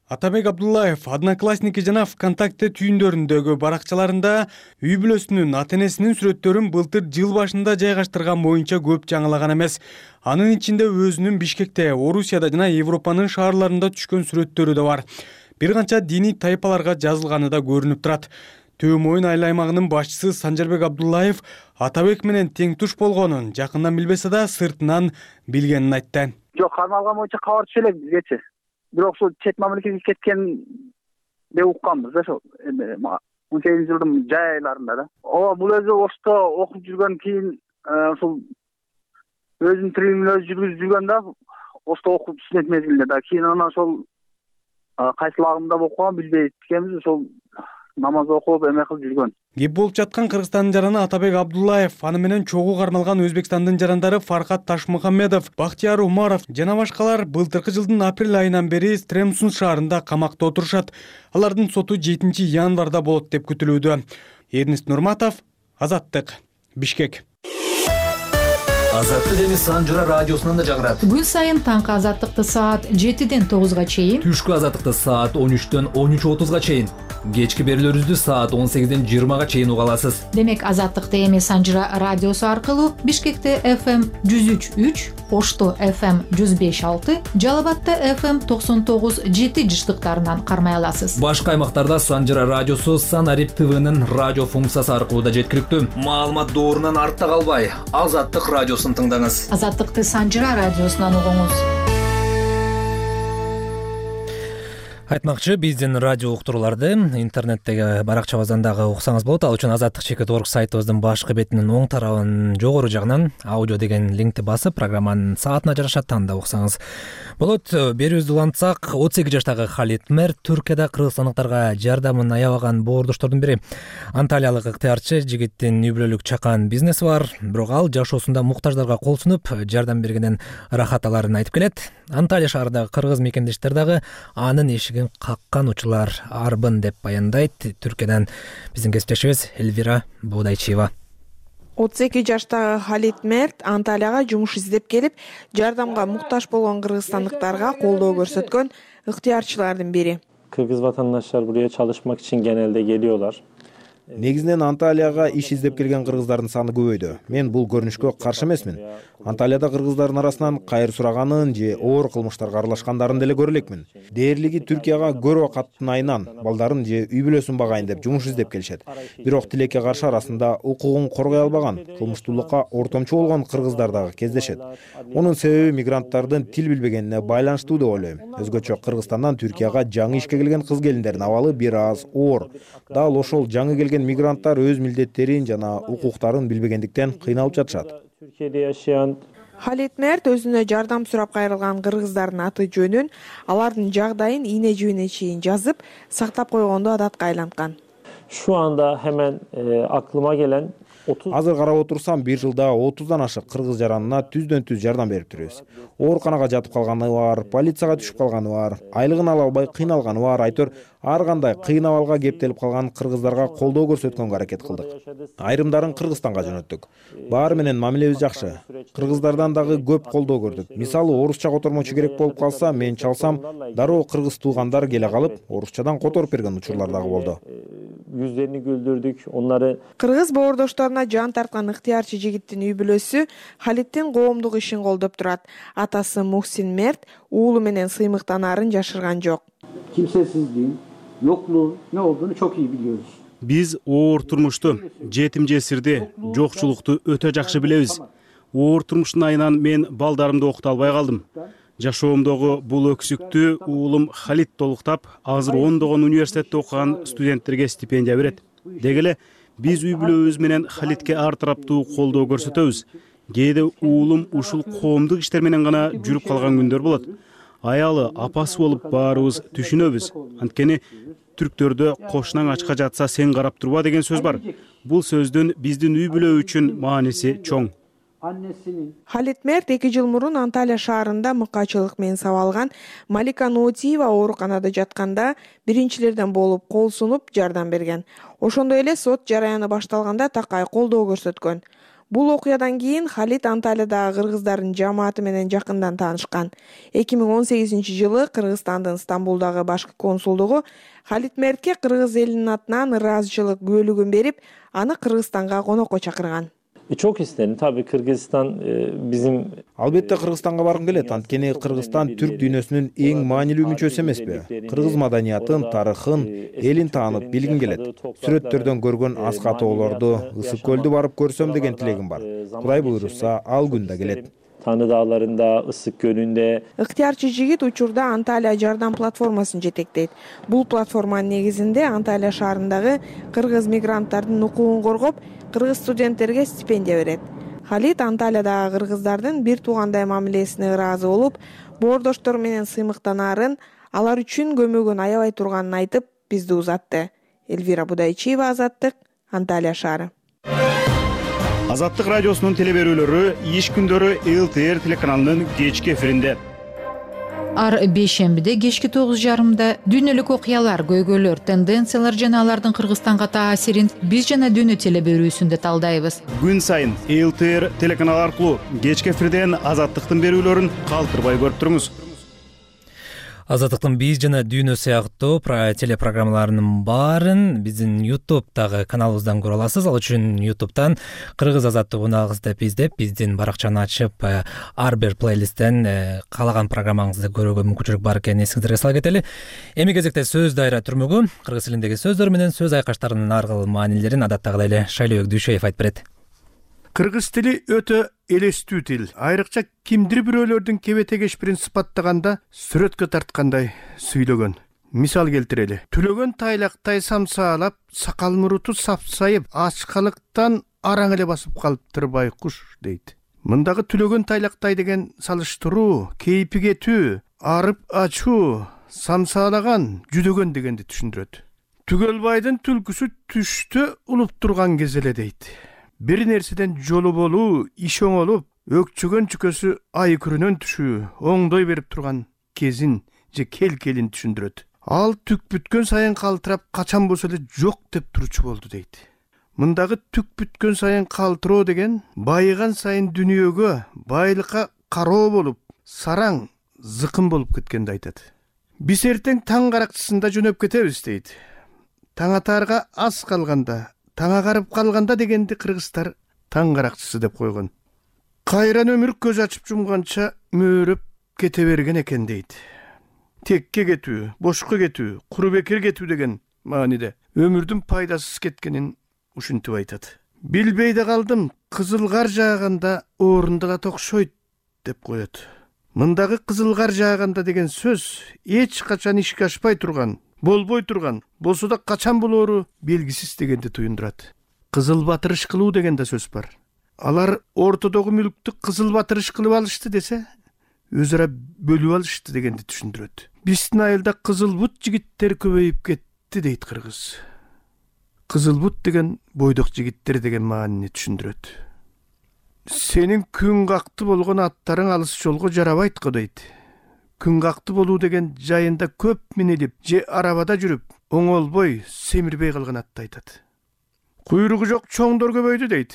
Атабек Абдуллаев Одноклассники жана ВКонтакте түйүндөрүндөгү баракчаларында үй бүлөсүнүн ата энесинин сүрөттөрүн былтыр жыл башында жайгаштырган боюнча көп жаңылаган эмес. Анын ичинде өзүнүн Бишкекте, Орусияда жана Европанын шаарларында түшкөн сүрөттөрү да бар. Бир канча диний тайпаларга жазылганы да көрүнүп турат. Төө Моюн айыл аймагынын башчысы Санжарбек Абдуллаев Атабек менен тең туш болгонун жакындан билбесе да сыртынан билгенин айтты. Жок, кармалган боюнча кабар түшө элек бизгечи. Бирок ошол чет мамлекетке кеткен деп укканбыз да ошол он сегизинчи жылдын жай айларында да. Ооба, бул өзү Ошто окуп жүргөн кийин ошол өзүнүн тирилигин өзү жүргүзүп жүргөн да, Ошто окуп студент мезгилинде да. Кийин анан ошол кайсыл агымда окуган билбейт экенбиз, ошол намаз окуп эме кылып жүргөн. Кеп болуп жаткан Кыргызстандын жараны Атабек Абдуллаев, аны менен чогуу кармалган Өзбекстандын жарандары Фархат Ташмухаммедов, Бактияр Умаров жана башкалар былтыркы жылдын апрель айынан бери Стремсун шаарында камакта отурушат. Алардын соту жетинчи январда болот деп күтүлүүдө. Эрнест Нурматов, Азаттык, Бишкек. Азаттык эми Санжыра радиосунан да жаңырат. Күн сайын таңкы азаттыкты саат жетиден тогузга чейин, түшкү азаттыкты саат он үчтөн он үч отузга чейин, кечки берүүлөрүбүздү саат он сегизден жыйырмага чейин уга аласыз. Демек азаттыкты эми Санжыра радиосу аркылуу Бишкекте эф эм жүз үч үч, Ошто эф эм жүз беш алты, Жалал Абадта эф эм токсон тогуз жети жыштыктарынан кармай аласыз. Башка аймактарда Санжыра радиосу Санарип ТВнын радио функциясы аркылуу да жеткиликтүү. Маалымат доорунан артта калбай, Азаттык радиосун тыңдаңыз. Азаттыкты Санжыра радиосунан угуңуз. Айтмакчы, биздин радио уктурууларды интернеттеги баракчабыздан дагы уксаңыз болот. Ал үчүн азаттык чекит орг сайтыбыздын башкы бетинин оң тарабынын жогору жагынан аудио деген линкти басып, программанын саатына жараша танда уксаңыз болот. Берүүбүздү улантсак, отуз сегиз жаштагы Халит Мерт Түркияда кыргызстандыктарга жардамын аябаган боордоштордун бири. Анталиялык ыктыярчы жигиттин үй бүлөлүк чакан бизнеси бар, бирок ал жашоосунда муктаждарга кол сунуп, жардам бергенин рахат аларын айтып келет. Анталия шаарындагы кыргыз мекендештер дагы анын эшигин каккан учурлар арбын деп баяндайт. Түркиядан биздин кесиптешибиз Эльвира Боодайчиева. отуз эки жаштагы Халит Мерт Анталияга жумуш издеп келип, жардамга муктаж болгон кыргызстандыктарга колдоо көрсөткөн ыктыярчылардын бири. Kırgız vatandaşlar buraya çalışmak için genelde geliyorlar. Негизинен Анталияга иш издеп келген кыргыздардын саны көбөйдү. Мен бул көрүнүшкө каршы эмесмин. Анталияда кыргыздардын арасынан кайыр сураганын же оор кылмыштарга аралашкандарын деле көрө элекмин. Дээрлиги Түркияга көрө каттын айынан балдарын же үй бүлөсүн багайын деп жумуш издеп келишет. Бирок тилекке каршы арасында укугун коргой албаган, кылмыштуулукка ортомчу болгон кыргыздар дагы кездешет. Онун себеби мигранттардын тил билбегенине байланыштуу деп ойлойм. Өзгөчө Кыргызстандан Түркияга жаңы ишке келген кыз келиндердин абалы бир аз оор. Дал ошол жаңы келген мигранттар өз милдеттерин жана укуктарын билбегендиктен кыйналып жатышат. Халит Мерт өзүнө жардам сурап кайрылган кыргыздардын аты жөнүн, алардын жагдайын ийне жибине чейин жазып, сактап койгонду адатка айланткан. Şu anda hemen e, aklıma gelen Азыр карап отурсам, бир жылда отуздан ашык кыргыз жаранына түздөн түз жардам берип турабыз. Ооруканага жатып калганы бар, полицияга түшүп калганы бар, айлыгын ала албай кыйналганы бар, айтор ар кандай кыйын абалга кептелип калган кыргыздарга колдоо көрсөткөнгө аракет кылдык. Айрымдарын Кыргызстанга жөнөттүк. Баары менен мамилебиз жакшы. Кыргыздардан дагы көп колдоо көрдүк. Мисалы, орусча котормочу керек болуп калса, мен чалсам, дароо кыргыз туугандар келе калып, орусчадан которуп берген учурлар дагы болду. Yüzlerini güldürdük, onları... Кыргыз боордошторуна жан тарткан ыктыярчы жигиттин үй бүлөсү Халиттин коомдук ишин колдоп турат. Атасы Мухсин Мерт уулу менен сыймыктанаарын жашырган жок. Kimsesizliğin, yokluğun ne olduğunu çok iyi biliyoruz. Биз оор турмушту, жетим жесирди, жокчулукту өтө жакшы билебиз. Оор турмуштун айынан мен балдарымды окута албай калдым. Жашоомдогу бул өксүктү уулум Халит толуктап, азыр ондогон университетте окуган студенттерге стипендия берет. Деги эле биз үй бүлөбүз менен Халитке ар тараптуу колдоо көрсөтөбүз. Кээде уулум ушул коомдук иштер менен гана жүрүп калган күндөр болот. Аялы, апасы болуп баарыбыз түшүнөбүз. Анткени түрктөрдө кошунаң ачка жатса сен карап турба деген сөз бар. Бул сөздүн биздин үй бүлө үчүн мааниси чоң. Халит Мерт эки жыл мурун Анталия шаарында мыкаачылык менен сабалган Малика Нуутиева ооруканада жатканда биринчилерден болуп кол сунуп жардам берген. Ошондой эле сот жараяны башталганда такай колдоо көрсөткөн. Бул окуядан кийин Халид Анталиядагы кыргыздардын жамааты менен жакындан таанышкан. эки миң он сегизинчи жылы Кыргызстандын Стамбулдагы башкы консулдугу Халид Мертке кыргыз элинин атынан ыраазычылык күбөлүгүн берип, аны Кыргызстанга конокко чакырган. Çok isterim. Tabii Kırgızistan bizim... Албетте Кыргызстанга баргым келет. Анткени Кыргызстан түрк дүйнөсүнүн эң маанилүү мүчөсү эмеспи? Кыргыз маданиятын, тарыхын, элин таанып билгим келет. Сүрөттөрдөн көргөн ас катоолорду, Ысык көлдү барып көрсөм деген тилегим бар. Кудай буйруса, ал күн да келет. Tanrı Dağları'nda, Issık Gölü'nde. Ыктыярчы жигит учурда Анталия жардам платформасын жетектейт. Бул платформанын негизинде Анталия шаарындагы кыргыз мигранттардын укугун коргоп, кыргыз студенттерге стипендия берет. Халид Анталиядагы кыргыздардын бир туугандай мамилесине ыраазы болуп, боордоштор менен сыймыктанаарын, алар үчүн көмөгүн аябай турганын айтып, бизди узатты. Эльвира Будайчиева, Азаттык, Анталия шаары. Азаттык радиосунун телеберүүлөрү иш күндөрү эл тэ эр телеканалынын кечки эфиринде. Ар бейшембиде кечки тогуз жарымда дүйнөлүк окуялар, көйгөйлөр, тенденциялар жана алардын Кыргызстанга таасирин биз жана дүйнө телеберүүсүндө талдайбыз. Күн сайын эл тэ эр телеканалы аркылуу кечки эфирден Азаттыктын берүүлөрүн калтырбай көрүп туруңуз. Азаттыктын биз жана дүйнө сыяктуу телепрограммаларынын баарын биздин ютубтагы каналыбыздан көрө аласыз. Ал үчүн ютубтан Кыргыз Азаттыгын алгыз деп издеп, биздин баракчаны ачып, ар бир плейлисттен каалаган программаңызды көрүүгө мүмкүнчүлүк бар экенин эсиңиздерге сала кетели. Эми кезекте сөз дайра түрмөгү кыргыз тилиндеги сөздөр менен сөз айкаштарынын ар кыл маанилерин адаттагыдай эле Шайлообек Дүйшөев айтып берет. Кыргыз тили өтө элестүү тил. Айрыкча кимдир бирөөлөрдүн кебете кешпирин сыпаттаганда сүрөткө тарткандай сүйлөгөн. Мисал келтирели. Түлөгөн тайлактай самсаалап, сакал муруту сапсайып, ачкалыктан араң эле басып калыптыр байкуш дейт. Мындагы түлөгөн тайлактай деген салыштыруу, кейпи кетүү, арып ачуу, самсаалаган, жүдөгөн дегенди түшүндүрөт. Түгөлбайдын түлкүсү түштө улуп турган кез эле дейт. Бир нерседен жолу болуу, иш оңолуп, өкчөгөн чүкөсү ай күрүнөн түшүү, оңдой берип турган кезин же кел-келин түшүндүрөт. Ал түк бүткөн сайын калтырап, качан болсо эле жок деп турчу болду дейт. Мындагы түк бүткөн сайын калтыроо деген байыган сайын дүнүйөгө, байлыкка кароо болуп, сараң, зыкым болуп кеткенди айтат. Биз эртең таң каракчысында жөнөп кетебиз дейт. Таң атаарга аз калганда, таңа карып калганда дегенди кыргыздар таң каракчысы деп койгон. Кайран өмүр көз ачып жумганча мөөрөп кете берген экен дейт. Текке кетүү, бошко кетүү, куру бекер кетүү деген мааниде өмүрдүн пайдасыз кеткенин ушинтип айтат. Билбей да калдым, кызыл кар жааганда орунда да токшойт деп коет. Мындагы кызыл кар жааганда деген сөз эч качан ишке ашпай турган, болбой турган, болсо да качан болоору белгисиз дегенди туюндурат. Кызыл батырыш кылуу деген да сөз бар. Алар ортодогу мүлктү кызыл батырыш кылып алышты десе, өз ара бөлүп алышты дегенди түшүндүрөт. Биздин айылда кызыл бут жигиттер көбөйүп кетти дейт кыргыз. Кызыл бут деген бойдок жигиттер деген маанини түшүндүрөт. Сенин күн какты болгон аттарың алыс жолго жарабайт го дейт. Күн какты болуу деген жайында көп минелип же арабада жүрүп, оңолбой, семирбей калган атты айтат. Куйругу жок чоңдор көбөйдү дейт.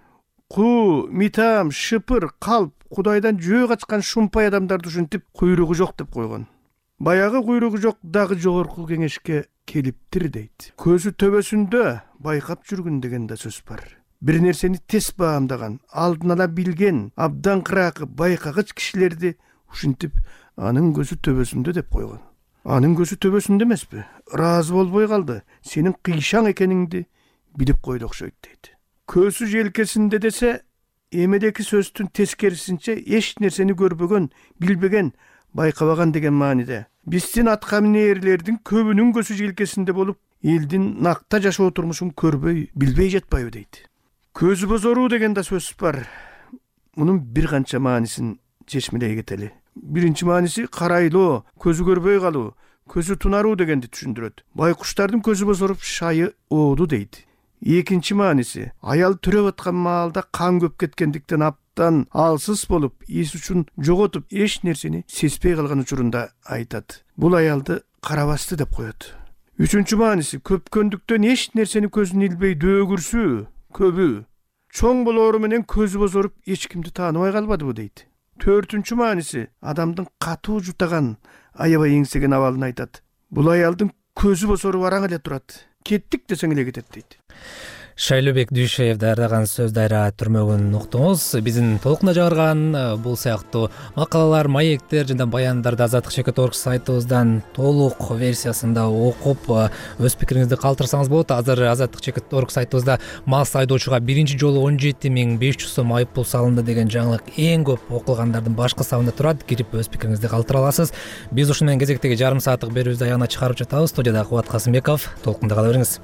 Ку, митам, шыпыр, калп, Кудайдан жөө качкан шумпай адамдарды ушинтип куйругу жок деп койгон. Баягы куйругу жок дагы жогорку кеңешке келиптир дейт. Көзү төбөсүндө байкап жүргүн деген да сөз бар. Бир нерсени тез баамдаган, алдын ала билген, абдан кыракы, байкагыч кишилерди ушинтип анын көзү төбөсүндө деп койгон. Анын көзү төбөсүндө эмеспи? Ыраазы болбой калды. Сенин кыйшаң экениңди билип койду окшойт дейт. Көзү желкесинде десе, эмедеки сөздүн тескерисинче эч нерсени көрбөгөн, билбеген, байкабаган деген мааниде. Биздин атка минээрлердин көбүнүн көзү желкесинде болуп, элдин накта жашоо турмушун көрбөй, билбей жатпайбы дейт. Көзү бозоруу деген да сөз бар. Мунун бир канча маанисин чечмелей кетели. Биринчи мааниси карайлоо, көзү көрбөй калуу, көзү тунаруу дегенди түшүндүрөт. Байкуштардын көзү бозоруп шайы ооду дейт. Экинчи мааниси аял төрөп аткан маалда кан көп кеткендиктен аптан алсыз болуп, эс үчүн жоготуп, эч нерсени сезбей калган учурунда айтат. Бул аялды карабасты деп коет. Үчүнчү мааниси көпкөндүктөн эч нерсени көзүн илбей дөөгүрсүү, көбү. чоң болоору менен көзү бозоруп эч кимди тааныбай калбадыбы дейт. Төртүнчү мааниси адамдын катуу жутаган, аябай эңсеген абалын айтат. Бул аялдын көзү бозоруп араң эле турат. Кеттик десең эле кетет дейт. Шайлообек Дүйшеев даярдаган сөз дайра түрмөгүн уктуңуз. Биздин толкунда чыгарган бул сыяктуу макалалар, маектер жана баяндарды азаттык чекит точка орг сайтыбыздан толук версиясында окуп өз пикириңизди калтырсаңыз болот. Азыр азаттык чекит точка орг сайтыбызда мас айдоочуга биринчи жолу он жети миң беш жүз сом айып пул салынды деген жаңылык эң көп окулгандардын башкы сабында турат. Кирип өз пикириңизди калтыра аласыз. Биз ушуну менен кезектеги жарым сааттык берүүбүздү аягына чыгарып жатабыз. Студияда Кубат Касымбеков. Толкунда кала бериңиз.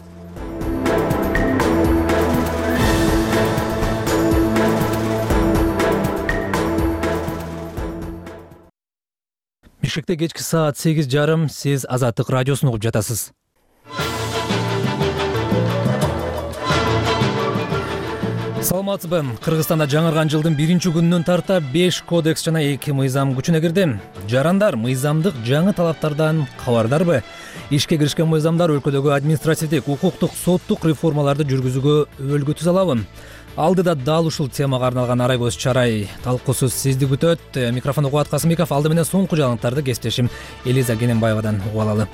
Бишкекте кечки саат сегиз жарым, сиз Азаттык радиосун угуп жатасыз. Саламатсызбы? Кыргызстанда жаңырган жылдын биринчи күнүнөн тарта беш кодекс жана эки мыйзам күчүнө кирди. Жарандар мыйзамдык жаңы талаптардан кабардарбы? Ишке киришкен мыйзамдар өлкөдөгү административдик, укуктук, соттук реформаларды жүргүзүүгө өбөлгө түзө алабы? Алдыда дал ушул темага арналган арай көз чарай талкуусу сизди күтөт. Микрофондо Кубат Касымбеков, алды менен соңку жаңылыктарды кесиптешим Элиза Кененбаевадан угуп алалы.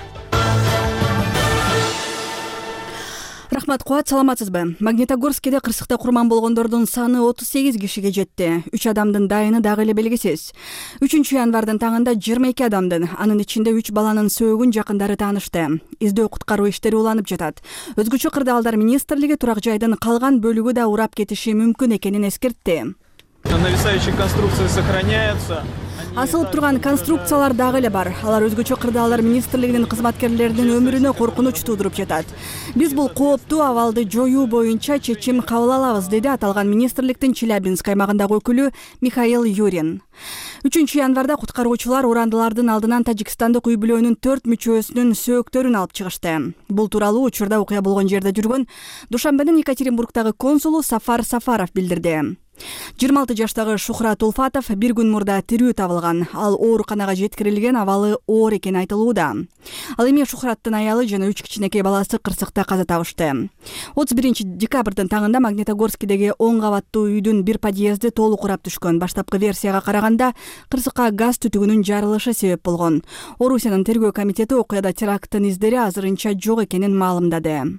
Рахмат, Кубат, саламатсызбы? Магнитогорскиде кырсыкта курман болгондордун саны отуз сегиз кишиге жетти. үч адамдын дайыны дагы эле белгисиз. үчүнчү январдын таңында жыйырма эки адамдын, анын ичинде үч баланын сөөгүн жакындары таанышты. Издөө куткаруу иштери уланып жатат. Өзгөчө кырдаалдар министрлиги турак жайдын калган бөлүгү да урап кетиши мүмкүн экенин эскертти. Нависающие конструкции сохраняются. Асылып турган конструкциялар дагы эле бар. Алар өзгөчө кырдаалдар министрлигинин кызматкерлеринин өмүрүнө коркунуч туудуруп жатат. Биз бул кооптуу абалды жоюу боюнча чечим кабыл алабыз, деди аталган министрликтин Челябинск аймагындагы өкүлү Михаил Юрин. үчүнчү январда куткаруучулар урандылардын алдынан тажикстандык үй бүлөнүн төрт мүчөсүнүн сөөктөрүн алып чыгышты. Бул тууралуу учурда окуя болгон жерде жүргөн Душанбенин Екатеринбургдагы консулу Сафар Сафаров билдирди. жыйырма алты жаштагы Шухрат Улфатов бир күн мурда тирүү табылган. Ал ооруканага жеткирилген, абалы оор экени айтылууда. Ал эми Шухраттын аялы жана үч кичинекей баласы кырсыкта каза табышты. отуз биринчи декабрдын таңында Магнитогорскидеги он кабаттуу үйдүн бир подъезди толук урап түшкөн. Баштапкы версияга караганда кырсыкка газ түтүгүнүн жарылышы себеп болгон. Орусиянын тергөө комитети окуяда теракттын издери азырынча жок экенин маалымдады.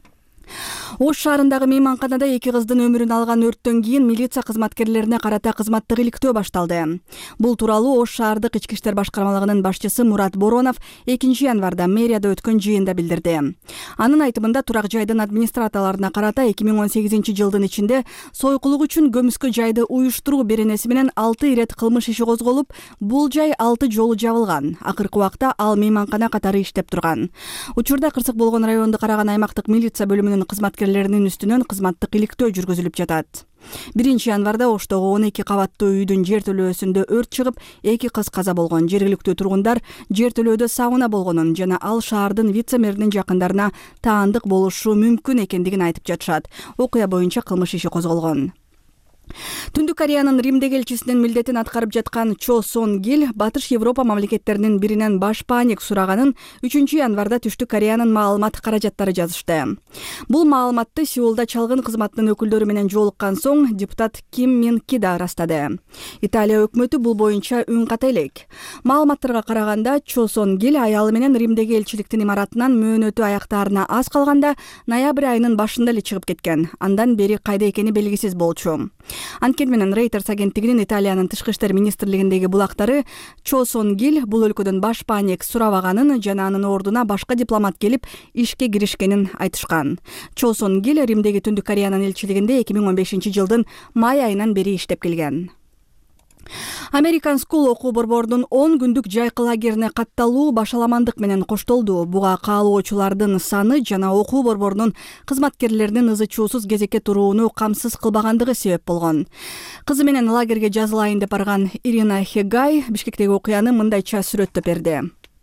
Ош шаарындагы мейманканада эки кыздын өмүрүн алган өрттөн кийин милиция кызматкерлерине карата кызматтык иликтөө башталды. Бул тууралуу Ош шаардык ички иштер башкармалыгынын башчысы Мурат Боронов экинчи январда мэрияда өткөн жыйында билдирди. Анын айтымында турак жайдын администраторлоруна карата эки миң он сегизинчи жылдын ичинде сойкулук үчүн көмүскө жайды уюштуруу беренеси менен алты ирет кылмыш иши козголуп, бул жай алты жолу жабылган. Акыркы убакта ал мейманкана катары иштеп турган. Учурда кырсык болгон районду караган аймактык милиция бөлүмүнүн кызматкерлеринин үстүнөн кызматтык иликтөө жүргүзүлүп жатат. биринчи январда Оштогу он эки кабаттуу үйдүн жертөлөөсүндө өрт чыгып, эки кыз каза болгон. Жергиликтүү тургундар жертөлөөдө сауна болгонун жана ал шаардын вице-мэринин жакындарына таандык болушу мүмкүн экендигин айтып жатышат. Окуя боюнча кылмыш иши козголгон. Түндүк Кореянын Римдеги элчисинин милдетин аткарып жаткан Чо Сон Гил Батыш Европа мамлекеттеринин биринен баш паник сураганын үчүнчү январда Түштүк Кореянын маалымат каражаттары жазышты. Бул маалыматты Сеулда чалгын кызматынын өкүлдөрү менен жолуккан соң депутат Ким Мин Ки да ырастады. Италия өкмөтү бул боюнча үн ката элек. Маалыматтарга караганда Чо Сон Гил аялы менен Римдеги элчиликтин имаратынан мөөнөтү аяктаарына аз калганда ноябрь айынын башында эле чыгып кеткен. Андан бери кайда экени белгисиз болчу. Анткени менен Reuters агенттигинин Италиянын тышкы иштер министрлигиндеги булактары Чо Сон Гил бул өлкөдөн баш паник сурабаганын жана анын ордуна башка дипломат келип ишке киришкенин айтышкан. Чо Сон Гил Римдеги Түндүк Кореянын элчилигинде эки миң он бешинчи жылдын май айынан бери иштеп келген. American School окуу борборунун он күндүк жайкы лагерине катталуу башаламандык менен коштолду. Буга каалоочулардын саны жана окуу борборунун кызматкерлеринин ызы-чуусуз кезекке турууну камсыз кылбагандыгы себеп болгон. Кызы менен лагерге жазылайын деп барган Ирина Хегай Бишкектеги окуяны мындайча сүрөттөп берди.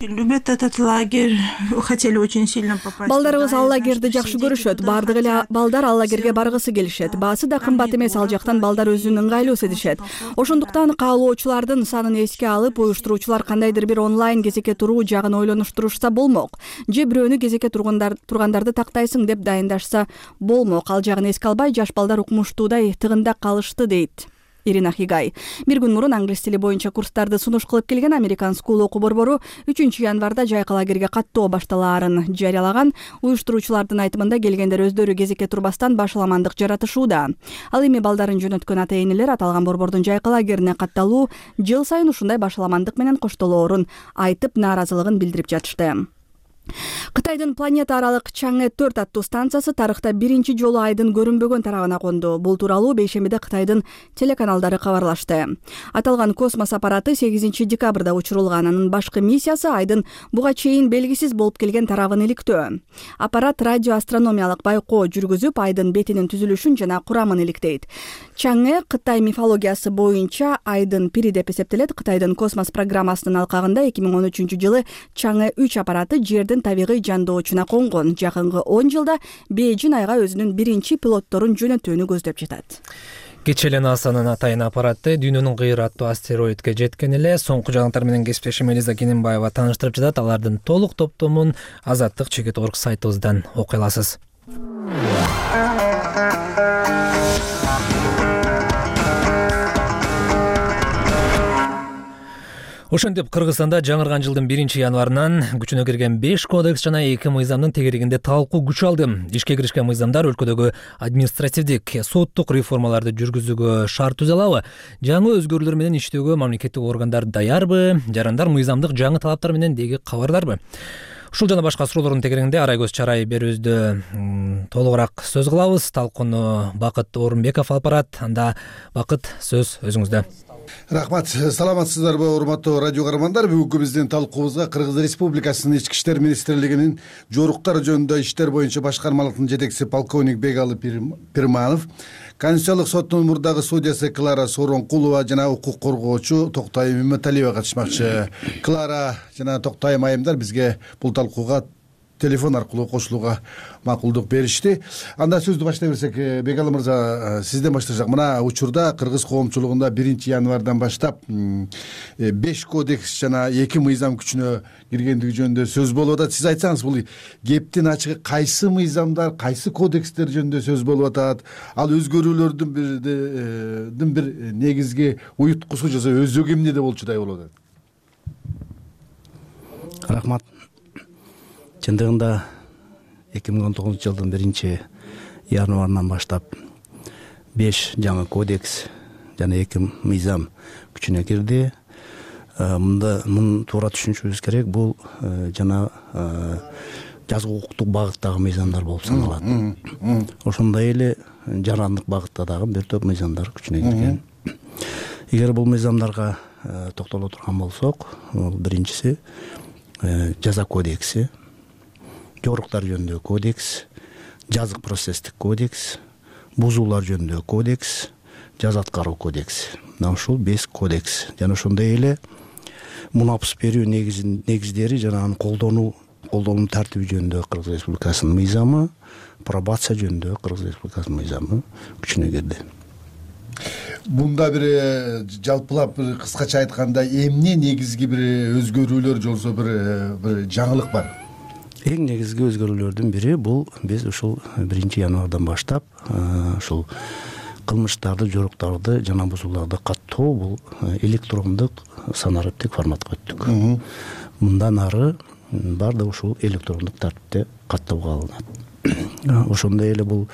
Любят этот лагерь, хотели очень сильно попасть. Балдарыбыз ал лагерди жакшы көрүшөт. Бардыгы эле балдар ал лагерге баргысы келишет. Баасы да кымбат эмес, ал жактан балдар өзүнүн ыңгайлуу сезишет. Ошондуктан каалоочулардын санын эске алып, уюштуруучулар кандайдыр бир онлайн кезекке туруу жагын ойлонуштурушса болмок. Же бирөөнү кезекке тургандар тургандарды тактайсың деп дайындашса болмок. Ал жагын эске албай, жаш балдар укмуштуудай тыгында калышты дейт Ирина Хигай. Бир күн мурун англис тили боюнча курстарды сунуш кылып келген American School окуу борбору үчүнчү январда жайкы лагерге каттоо башталаарын жарыялаган. Уюштуруучулардын айтымында келгендер өздөрү кезекке турбастан башаламандык жаратышууда. Ал эми балдарын жөнөткөн ата-энелер аталган борбордун жайкы лагерине катталуу жыл сайын ушундай башаламандык менен коштолоорун айтып, нааразылыгын билдирип жатышты. Кытайдын планета аралык Чаңэ төрт аттуу станциясы тарыхта биринчи жолу айдын көрүнбөгөн тарабына конду. Бул тууралуу бейшембиде Кытайдын телеканалдары кабарлашты. Аталган космос аппараты сегизинчи декабрда учурулган. Анын башкы миссиясы айдын буга чейин белгисиз болуп келген тарабын иликтөө. Аппарат радиоастрономиялык байкоо жүргүзүп, айдын бетинин түзүлүшүн жана курамын иликтейт. Чаңэ Кытай мифологиясы боюнча айдын пири деп эсептелет. Кытайдын космос программасынын алкагында эки миң он үчүнчү жылы Чаңэ үч аппараты жердин табигый жандоочуна конгон. Жакынкы он жылда Бейжин айга өзүнүн биринчи пилотторун жөнөтүүнү көздөп жатат. Кечээ эле НАСАнын атайын аппараты дүйнөнүн кыйыр аттуу астероидке жеткен эле. Соңку жаңылыктар менен кесиптешим Элиза Кененбаева тааныштырып жатат. Алардын толук топтомун Азаттык чекит орг сайтыбыздан окуй аласыз. Ошентип Кыргызстанда жаңырган жылдын биринчи январынан күчүнө кирген беш кодекс жана эки мыйзамдын тегерегинде талкуу күч алды. Ишке киришкен мыйзамдар өлкөдөгү административдик, соттук реформаларды жүргүзүүгө шарт түзө алабы? Жаңы өзгөрүүлөр менен иштөөгө мамлекеттик органдар даярбы? Жарандар мыйзамдык жаңы талаптар менен деги кабардарбы? Ушул жана башка суроолордун тегерегинде Арайгөз Чарай берүүбүздө толугураак сөз кылабыз. Талкууну Бакыт Орунбеков алып барат. Анда Бакыт, сөз өзүңүздө. Рахмат, саламатсыздарбы урматтуу радио каармандар. Бүгүнкү биздин талкуубузга Кыргыз Республикасынын Ички иштер министрлигинин жоруктар жөнүндө иштер боюнча башкармалыктын жетекчиси полковник Бегалы Пирманов, Конституциялык соттун мурдагы судьясы Клара Сооронкулова жана укук коргоочу Токтайым Иматалиева катышмакчы. Клара жана Токтайым айымдар бизге бул талкууга телефон аркылуу кошулууга макулдук беришти. Анда сөздү баштай берсек, Бегалы мырза, сизден баштасак. Мына учурда кыргыз коомчулугунда биринчи январдан баштап беш кодекс жана эки мыйзам күчүнө киргендиги жөнүндө сөз болуп атат. Сиз айтсаңыз, бул кептин ачыгы кайсы мыйзамдар, кайсы кодекстер жөнүндө сөз болуп атат? Ал өзгөрүүлөрдүн бир негизги уюткусу жаса өзөгү эмнеде болчудай болуп атат? Рахмат. Чындыгында эки миң он тогузунчу жылдын биринчи январынан баштап беш жаңы кодекс жана эки мыйзам күчүнө кирди. Мында мун туура түшүнүшүбүз керек, бул жана жазгы укуктук багыттагы мыйзамдар болуп саналат. Ошондой эле жарандык багытта дагы бир топ мыйзамдар күчүнө кирген. Эгер бул мыйзамдарга токтоло турган болсок, бул биринчиси жаза кодекси, жоруктар жөнүндө кодекс, жазык процесстик кодекс, бузуулар жөнүндө кодекс, жаза аткаруу кодекс. Мына ушул беш кодекс. Жана ошондой эле мунапыс берүү негиздери жана анын колдонуу колдонуу тартиби жөнүндө Кыргыз Республикасынын мыйзамы, пробация жөнүндө Кыргыз Республикасынын мыйзамы күчүнө кирди. Мында бир жалпылап кыскача айтканда эмне негизги бир өзгөрүүлөр же болбосо бир бир жаңылык бар? Эң негизги өзгөрүүлөрдүн бири бул биз ушул биринчи январдан баштап ушул кылмыштарды, жоруктарды жана бузууларды каттоо бул электрондук санариптик форматка өттүк. Мындан ары баардыгы ушул электрондук тартипте каттоого алынат. Ошондой эле бул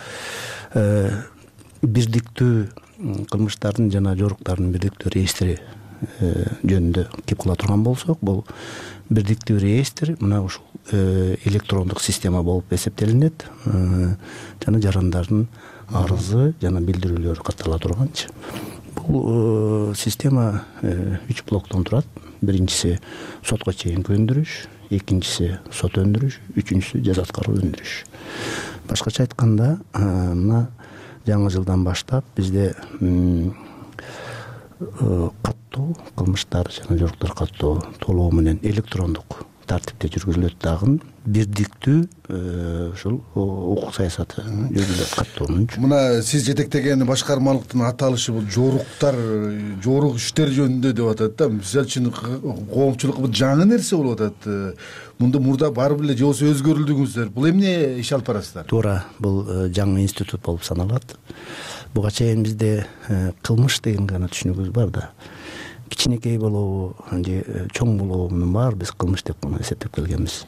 бирдиктүү кылмыштардын жана жоруктардын бирдиктүү реестри жөнүндө кеп кыла турган болсок, бул бирдиктүү реестр мына ушул электрондук система болуп эсептелинет. Жана жарандардын арызы жана билдирүүлөрү каттала турганчы. Бул система үч блоктон турат. Биринчиси сотко чейинки өндүрүш, экинчиси сот өндүрүш, үчүнчүсү жаза аткаруу өндүрүш. Башкача айтканда, мына жаңы жылдан баштап бизде каттоо, кылмыштар жана жоруктар каттоо толугу менен электрондук тартипте жүргүзүлөт дагы бирдиктүү ушул укук саясаты жөнүндө каттоонун үчүн. Мына сиз жетектеген башкармалыктын аталышы бул жоруктар, жорук иштер жөнүндө деп атат да. Мисалы үчүн коомчулукка бул жаңы нерсе болуп атат. Мында мурда бар беле же болбосо өзгөрүлдүңүздөр. Бул эмне иш алып барасыздар? Туура, бул жаңы институт болуп саналат. Буга чейин бизде кылмыш деген гана түшүнүгүбүз бар да. Кичинекей болобу же чоң болобу мунун баары биз кылмыш деп эсептеп келгенбиз.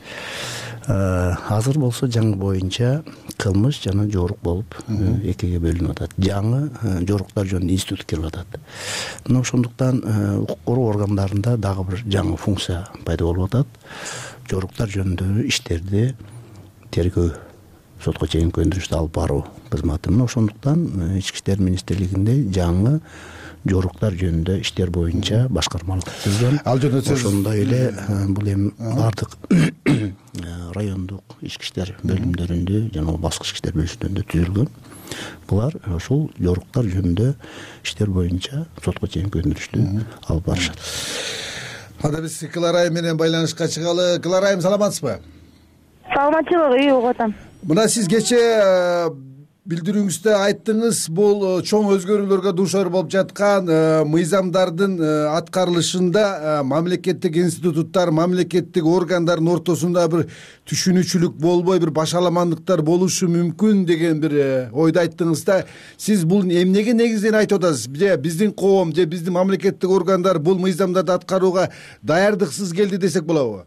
Азыр болсо жаңы боюнча кылмыш жана жорук болуп экиге бөлүнүп атат. Жаңы жоруктар жөнүндө институт кирип атат. Мына ошондуктан укук коргоо органдарында дагы бир жаңы функция пайда болуп атат. Жоруктар жөнүндө иштерди тергөө, сотко чейинки өндүрүштү алып баруу кызматы. Мына ошондуктан Ички иштер министрлигинде жаңы жоруктар жөнүндө иштер боюнча башкармалык түзүлгөн. Ал жөнүндө ошондой эле бул эми бардык райондук ички иштер бөлүмдөрүндө жана башкы иштер бөлүмдөрүндө түзүлгөн. Булар ошол жоруктар жөнүндө иштер боюнча сотко чейинки өндүрүштү алып барышат. Ада биз Клара айым менен байланышка чыгалы. Клара айым, саламатсызбы? Саламатчылык, үй угатам. Мына сиз кече билдирүүңүздө айттыңыз, бул чоң өзгөрүүлөргө дуушар болуп жаткан мыйзамдардын аткарылышында мамлекеттик институттар, мамлекеттик органдардын ортосунда бир түшүнүүчүлүк болбой, бир башаламандыктар болушу мүмкүн деген бир ойду айттыңыз да. Сиз бул эмнеге негизден айтып атасыз? Же биздин коом, же биздин мамлекеттик органдар бул мыйзамдарды аткарууга даярдыксыз келди десек болобу?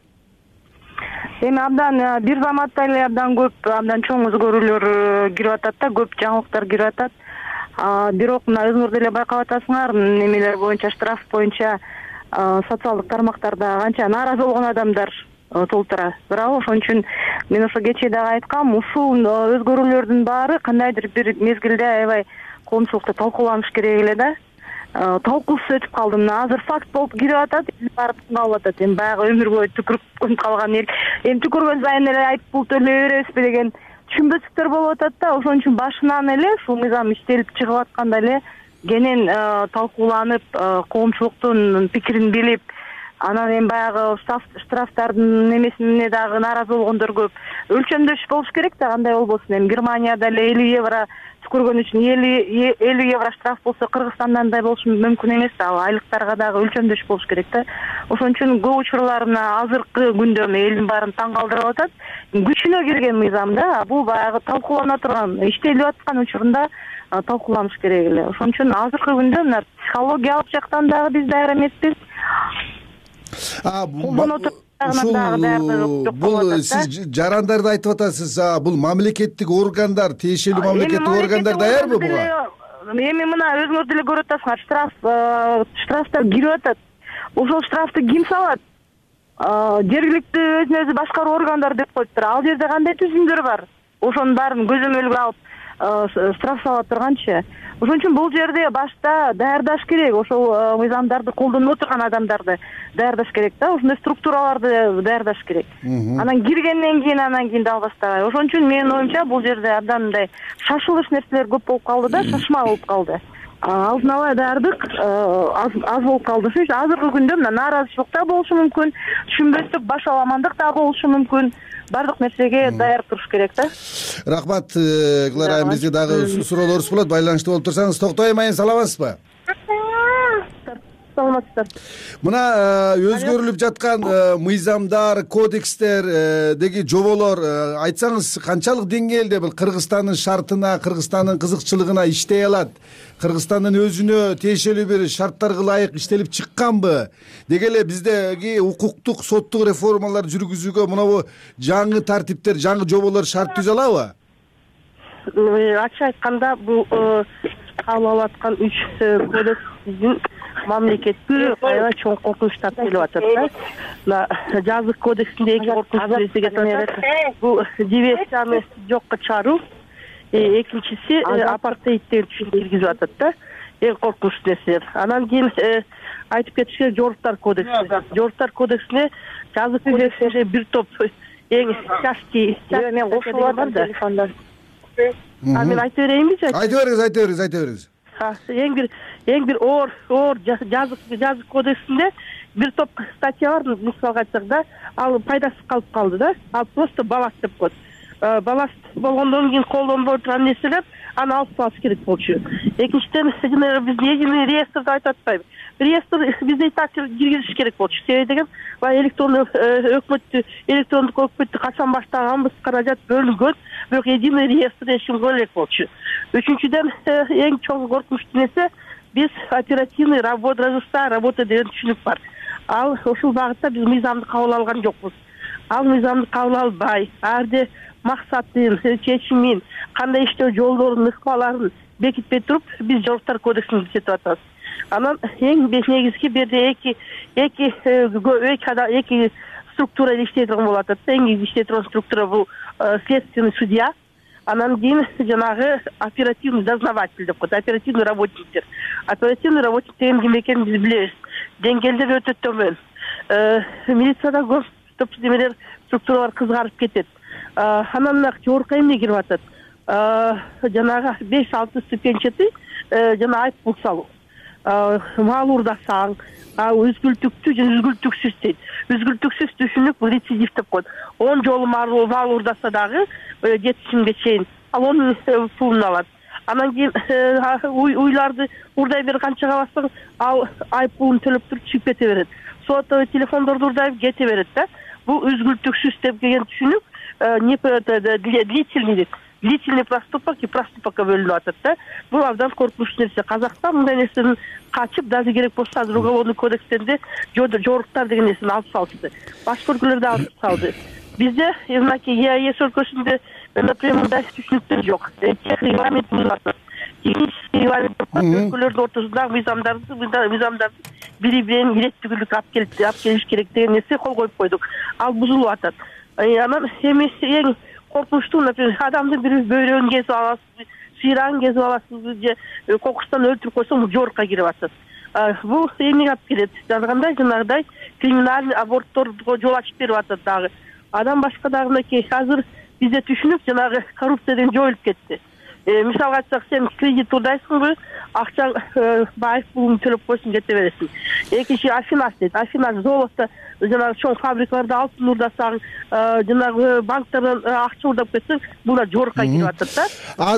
Эми абдан бир заматта эле абдан көп, абдан чоң өзгөрүүлөр кирип атат да, көп жаңылыктар кирип атат. Бирок мына өзүңөр деле байкап атасыңар, немелер боюнча, штраф боюнча социалдык тармактарда канча нааразы болгон адамдар толтура. Бирок ошон үчүн мен ошо кечээ дагы айткам, ушул өзгөрүүлөрдүн баары кандайдыр бир мезгилде аябай коомчулукта талкууланыш керек эле да. Талкуусуз өтүп калды. Мына азыр факт болуп кирип атат, баары тыңалып атат. Эми баягы өмүр бою түкүрүп калган эл, эми түкүргөн сайын эле айтып бул төлөй беребизби деген түшүнбөстүктөр болуп атат да. Ошон үчүн башынан эле ушул мыйзам иштелип чыгып атканда эле кенен талкууланып, коомчулуктун пикирин билип, анан эми баягы штрафтардын немесине дагы нааразы болгондор көп. Өлчөмдөш болуш керек да, кандай болбосун. Эми Германияда эле элүү евро көргөн үчүн элүү евро штраф болсо, Кыргызстанда андай болушу мүмкүн эмес да. Ал айлыктарга дагы өлчөмдөш болуш керек да. Ошон үчүн көп учурлар мына азыркы күндө элдин баарын таң калтырып атат. Күчүнө кирген мыйзам да, бул баягы талкуулана турган, иштелип аткан учурунда талкууланыш керек эле. Ошон үчүн азыркы күндө мына психологиялык жактан дагы биз даяр эмеспиз. Бул сиз жарандарды айтып атасыз, бул мамлекеттик органдар, тиешелүү мамлекеттик органдар даярбы буга? Эми мына өзүңөр деле көрүп атасыңар, штраф штрафтар кирип атат. Ошол штрафты ким салат? Жергиликтүү өзүн өзү башкаруу органдары деп коюптур. Ал жерде кандай түзүмдөр бар? Ошонун баарын көзөмөлгө алып штраф сала турганчы. Ошон үчүн бул жерде башта даярдаш керек, ошол мыйзамдарды колдонуп отурган адамдарды даярдаш керек да, ошондой структураларды даярдаш керек. Анан киргенден кийин, анан кийин дал баштабай. Ошон үчүн менин оюмча бул жерде абдан мындай шашылыш нерселер көп болуп калды да, шашма болуп калды. Алдын ала даярдык аз болуп калды. Ошон үчүн азыркы күндө мына нааразычылык да болушу мүмкүн, түшүнбөстүк, башаламандык да болушу мүмкүн. Бардык нерсеге даяр туруш керек да. Рахмат, Клара айым, бизде дагы суроолорубуз болот, байланышта болуп турсаңыз. Токтойм айым, саламатсызбы? Саламатсыздар. Мына өзгөрүлүп жаткан мыйзамдар, кодекстер деги жоболор айтсаңыз канчалык деңгээлде бул Кыргызстандын шартына, Кыргызстандын кызыкчылыгына иштей алат? Кыргызстандын өзүнө тиешелүү бир шарттарга ылайык иштелип чыкканбы? Деги эле биздеги укуктук, соттук реформалар жүргүзүүгө мына жаңы тартиптер, жаңы жоболор шарт түзө алабы? Ачык айтканда, бул кабыл алып аткан үч кодекстин мамлекетке аябай чоң коркунучтар келип атат да. Мына жазык кодексинде эки коркунуч нерсеге таанат. Бул диверсияны жокко чыгаруу, экинчиси апартеидтен киргизип атат да. Эң коркунучтуу нерселер. Анан кийин айтып кетиш керек жоруктар кодекси. Жоруктар кодексине жазык кодексинде бир топ эң тяжкий, мен кошулуп бар да. А мен айтып берейинби же? Айтып бериңиз, айтып бериңиз, айтып бериңиз. Эң бир эң бир оор оор жазык жазык кодексинде бир топ статья бар, мисалга айтсак да, ал пайдасыз калып калды да, ал просто балласт деп коет. Балласт болгондон кийин колдонбой турган нерселер аны алып салыш керек болчу. Экинчиден, жана биз единый реестрди айтып атпайбы. Реестр бизде и так киргизиш керек болчу. Себеби деген, баягы электрондуу өкмөттү, электрондук өкмөттү качан баштаганбыз, каражат бөлүнгөн, бирок единый реестр эч ким керек болчу. Үчүнчүдөн, эң чоң коркунучтуу нерсе, биз оперативный работа, разыскная работа деген түшүнүк бар. Ал ушул багытта биз мыйзамды кабыл алган жокпуз. Ал мыйзамды кабыл албай, арде максатын, чечимин, кандай иштөө жолдорун, ыкмаларын бекитпей туруп, биз Жоруктар кодексин түзөтүп атабыз. Анан эң негизги берде эки эки эки эки структура иштей турган болуп атат. Эң иштей турган структура бул следственный судья, анан кийин жанагы оперативный дознаватель деп коет, оперативный работниктер. Оперативный работник деген ким экенин биз билебиз. Деңгээлдер өтө төмөн. Милицияда көп топ немелер, структуралар кызгарып кетет. Анан жогорку эмне кирип атат? Жанагы беш алты ступенчатый жана айып пул салуу. Мал урдасаң, үзгүлтүктүү жана үзгүлтүксүз дейт. Үзгүлтүксүз түшүнүк бул рецидив деп коет. он жолу мал урдаса дагы жетишимге чейин ал онун пулун алат. Анан кийин уйларды урдай бер канча каласаң, ал айып пулун төлөп туруп чыгып кете берет. Сотовый телефондорду урдайып кете берет да. Бул үзгүлтүксүз деп келген түшүнүк не длительный дейт. Длительный проступок и проступокко бөлүнүп атат да. Бул абдан коркунучтуу нерсе. Казакстан мындай нерсени качып, даже керек болсо азыр уголовный кодекстен жоруктар деген нерсени алып салышты. Башка өлкөлөр да алып салды. Бизде мынакей ЕАЭС өлкөсүндө, например, мындай түшүнүктөр жок. Регламент бузулат. Технический регламент өлкөлөрдүн ортосундагы мыйзамдарды, мыйзамдарды бири биринин иреттүүлүк алып келиш керек деген нерсе кол коюп койдук. Ал бузулуп атат. Анан эми эң коркунучтуу, например, адамдын бири бөйрөгүн кесип аласыз, сыйрагын кесип аласыз же кокустан өлтүрүп койсоң, бул жорукка кирип атат. Бул эмнеге алып келет? Жанагындай, жанагыдай криминалдык абортторго жол ачып берип атат дагы. Адам башка дагы мынакей азыр бизде түшүнүк жанагы коррупция деген жоюлуп кетти. Мисалга айтсак, сен кредит урдайсыңбы, акчаң байып пулун төлөп койсуң, кете бересиң. Экинчи афинаж дейт. Афинаж золото, жанагы чоң фабрикаларда алтын урдасаң, жанагы банктардан акча урдап кетсең, бул да жорукка кирип атат да.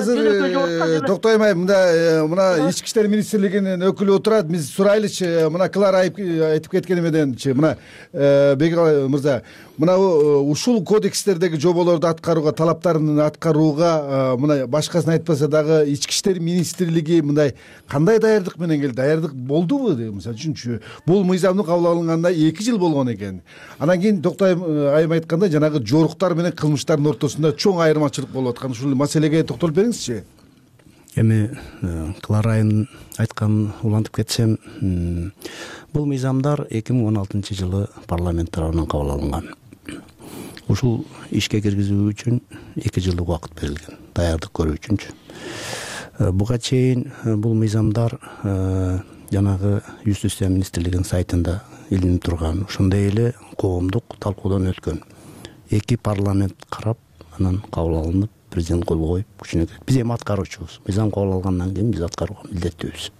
Азыр токтоймай, мында мына ички иштер министрлигинин өкүлү отурат. Биз сурайлычы, мына Клара айтып кеткени мененчи, мына Бегал мырза, мына ушул кодекстердеги жоболорду аткарууга, талаптарын аткарууга, мына башкасын айтпаса дагы ички иштер министрлиги мындай кандай даярдык менен келди? Даярдык болдубу? Мисалы үчүнчү, бул мыйзамдын кабыл алынганына эки жыл болгон экен. Анан кийин Токтойм айым айткандай, жанагы жоруктар менен кылмыштардын ортосунда чоң айырмачылык болуп аткан. Ушул маселеге токтолуп бериңизчи. Эми Клара айым айтканын улантып кетсем, бул мыйзамдар эки миң он алтынчы жылы парламент тарабынан кабыл алынган. Ушул ишке киргизүү үчүн эки жылдык убакыт берилген, даярдык көрүү үчүнчү. Буга чейин бул мыйзамдар жанагы Юстиция иштер министрлигинин сайтында илинип турган, ошондой эле коомдук талкуудан өткөн. Эки парламент карап, анан кабыл алынып, президент кол коюп күчүнө кирет. Биз эми аткаруучубуз. Мыйзам кабыл алгандан кийин биз аткарууга милдеттүүбүз.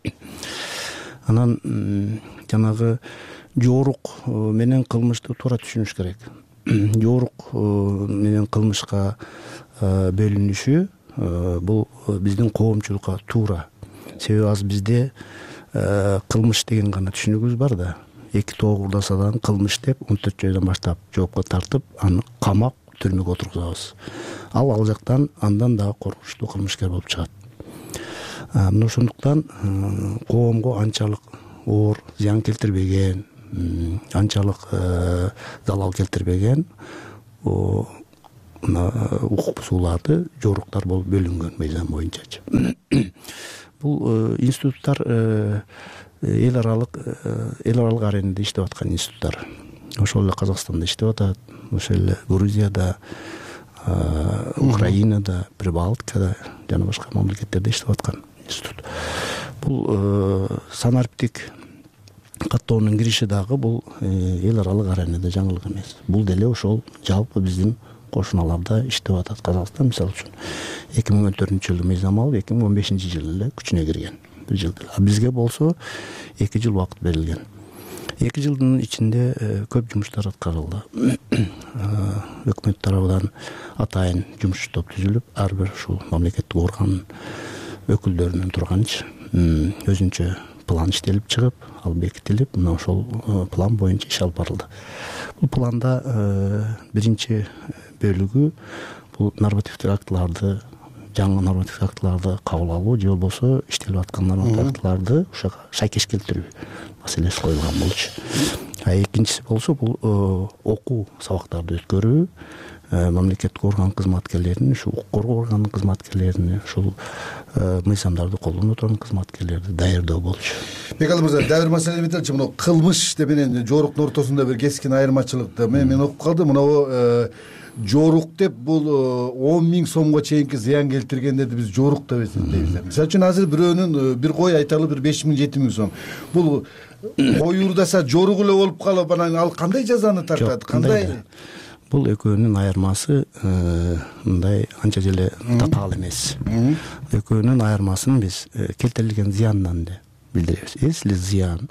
Анан жанагы жорук менен кылмышты туура түшүнүш керек. Жорук менен кылмышка бөлүнүшү бул биздин коомчулукка туура. Себеби азыр бизде кылмыш деген гана түшүнүгүбүз бар да. Эки тоого урдасадан кылмыш деп он төрт жойдон баштап жоопко тартып, аны камап, түрмөгө отургузабыз. Ал ал жактан андан дагы коркунучтуу кылмышкер болуп чыгат. Мына ошондуктан коомго анчалык оор зыян келтирбеген, анчалык залал келтирбеген укук бузууларды жоруктар болуп бөлүнгөн мыйзам боюнчачы. Бул институттар эл аралык эл аралык аренада иштеп аткан институттар. Ошол эле Казакстанда иштеп атат, ошол эле Грузияда, Украинада, Прибалтикада жана башка мамлекеттерде иштеп аткан институт. Бул санариптик каттоонун кириши дагы бул эл аралык аренада жаңылык эмес. Бул деле ошол жалпы биздин кошуналарда иштеп атат. Казакстан мисалы үчүн эки миң он төртүнчү жылы мыйзам алып, эки миң он бешинчи жылы эле күчүнө кирген. Бир жыл. А бизге болсо эки жыл убакыт берилген. эки жылдын ичинде көп жумуштар аткарылды. Өкмөт тарабынан атайын жумуш топ түзүлүп, ар бир ушул мамлекеттик орган өкүлдөрүнөн турганчы өзүнчө план иштелип чыгып, ал бекитилип, мына ошол план боюнча иш алып барылды. Бул планда биринчи бөлүгү бул нормативдик актыларды, жаңы нормативдик актыларды кабыл алуу же болбосо иштелип аткан нормативдик актыларды ошого шайкеш келтирүү маселеси коюлган болчу. А экинчиси болсо бул окуу сабактарды өткөрүү, мамлекеттик орган кызматкерлерин, ушу укук коргоо органынын кызматкерлерин, ушул мыйзамдарды колдоно турган кызматкерлерди даярдоо болчу. Бекалы мырза, дагы бир маселени метеличи, мына кылмыш менен жоруктун ортосунда бир кескин айырмачылыкты мен мен окуп калдым. Мына жорук деп бул он миң сомго чейинки зыян келтиргендерди биз жорук деп эсептейбиз. Мисалы үчүн азыр бирөөнүн бир кой айталы бир беш миң жети миң сом. Бул кой уурдаса жорук эле болуп калып, анан ал кандай жазаны тартат? Кандай? Бул экөөнүн айырмасы мындай анча деле татаал эмес. Экөөнүн айырмасын биз келтирилген зыяндан да билдиребиз. Если зыян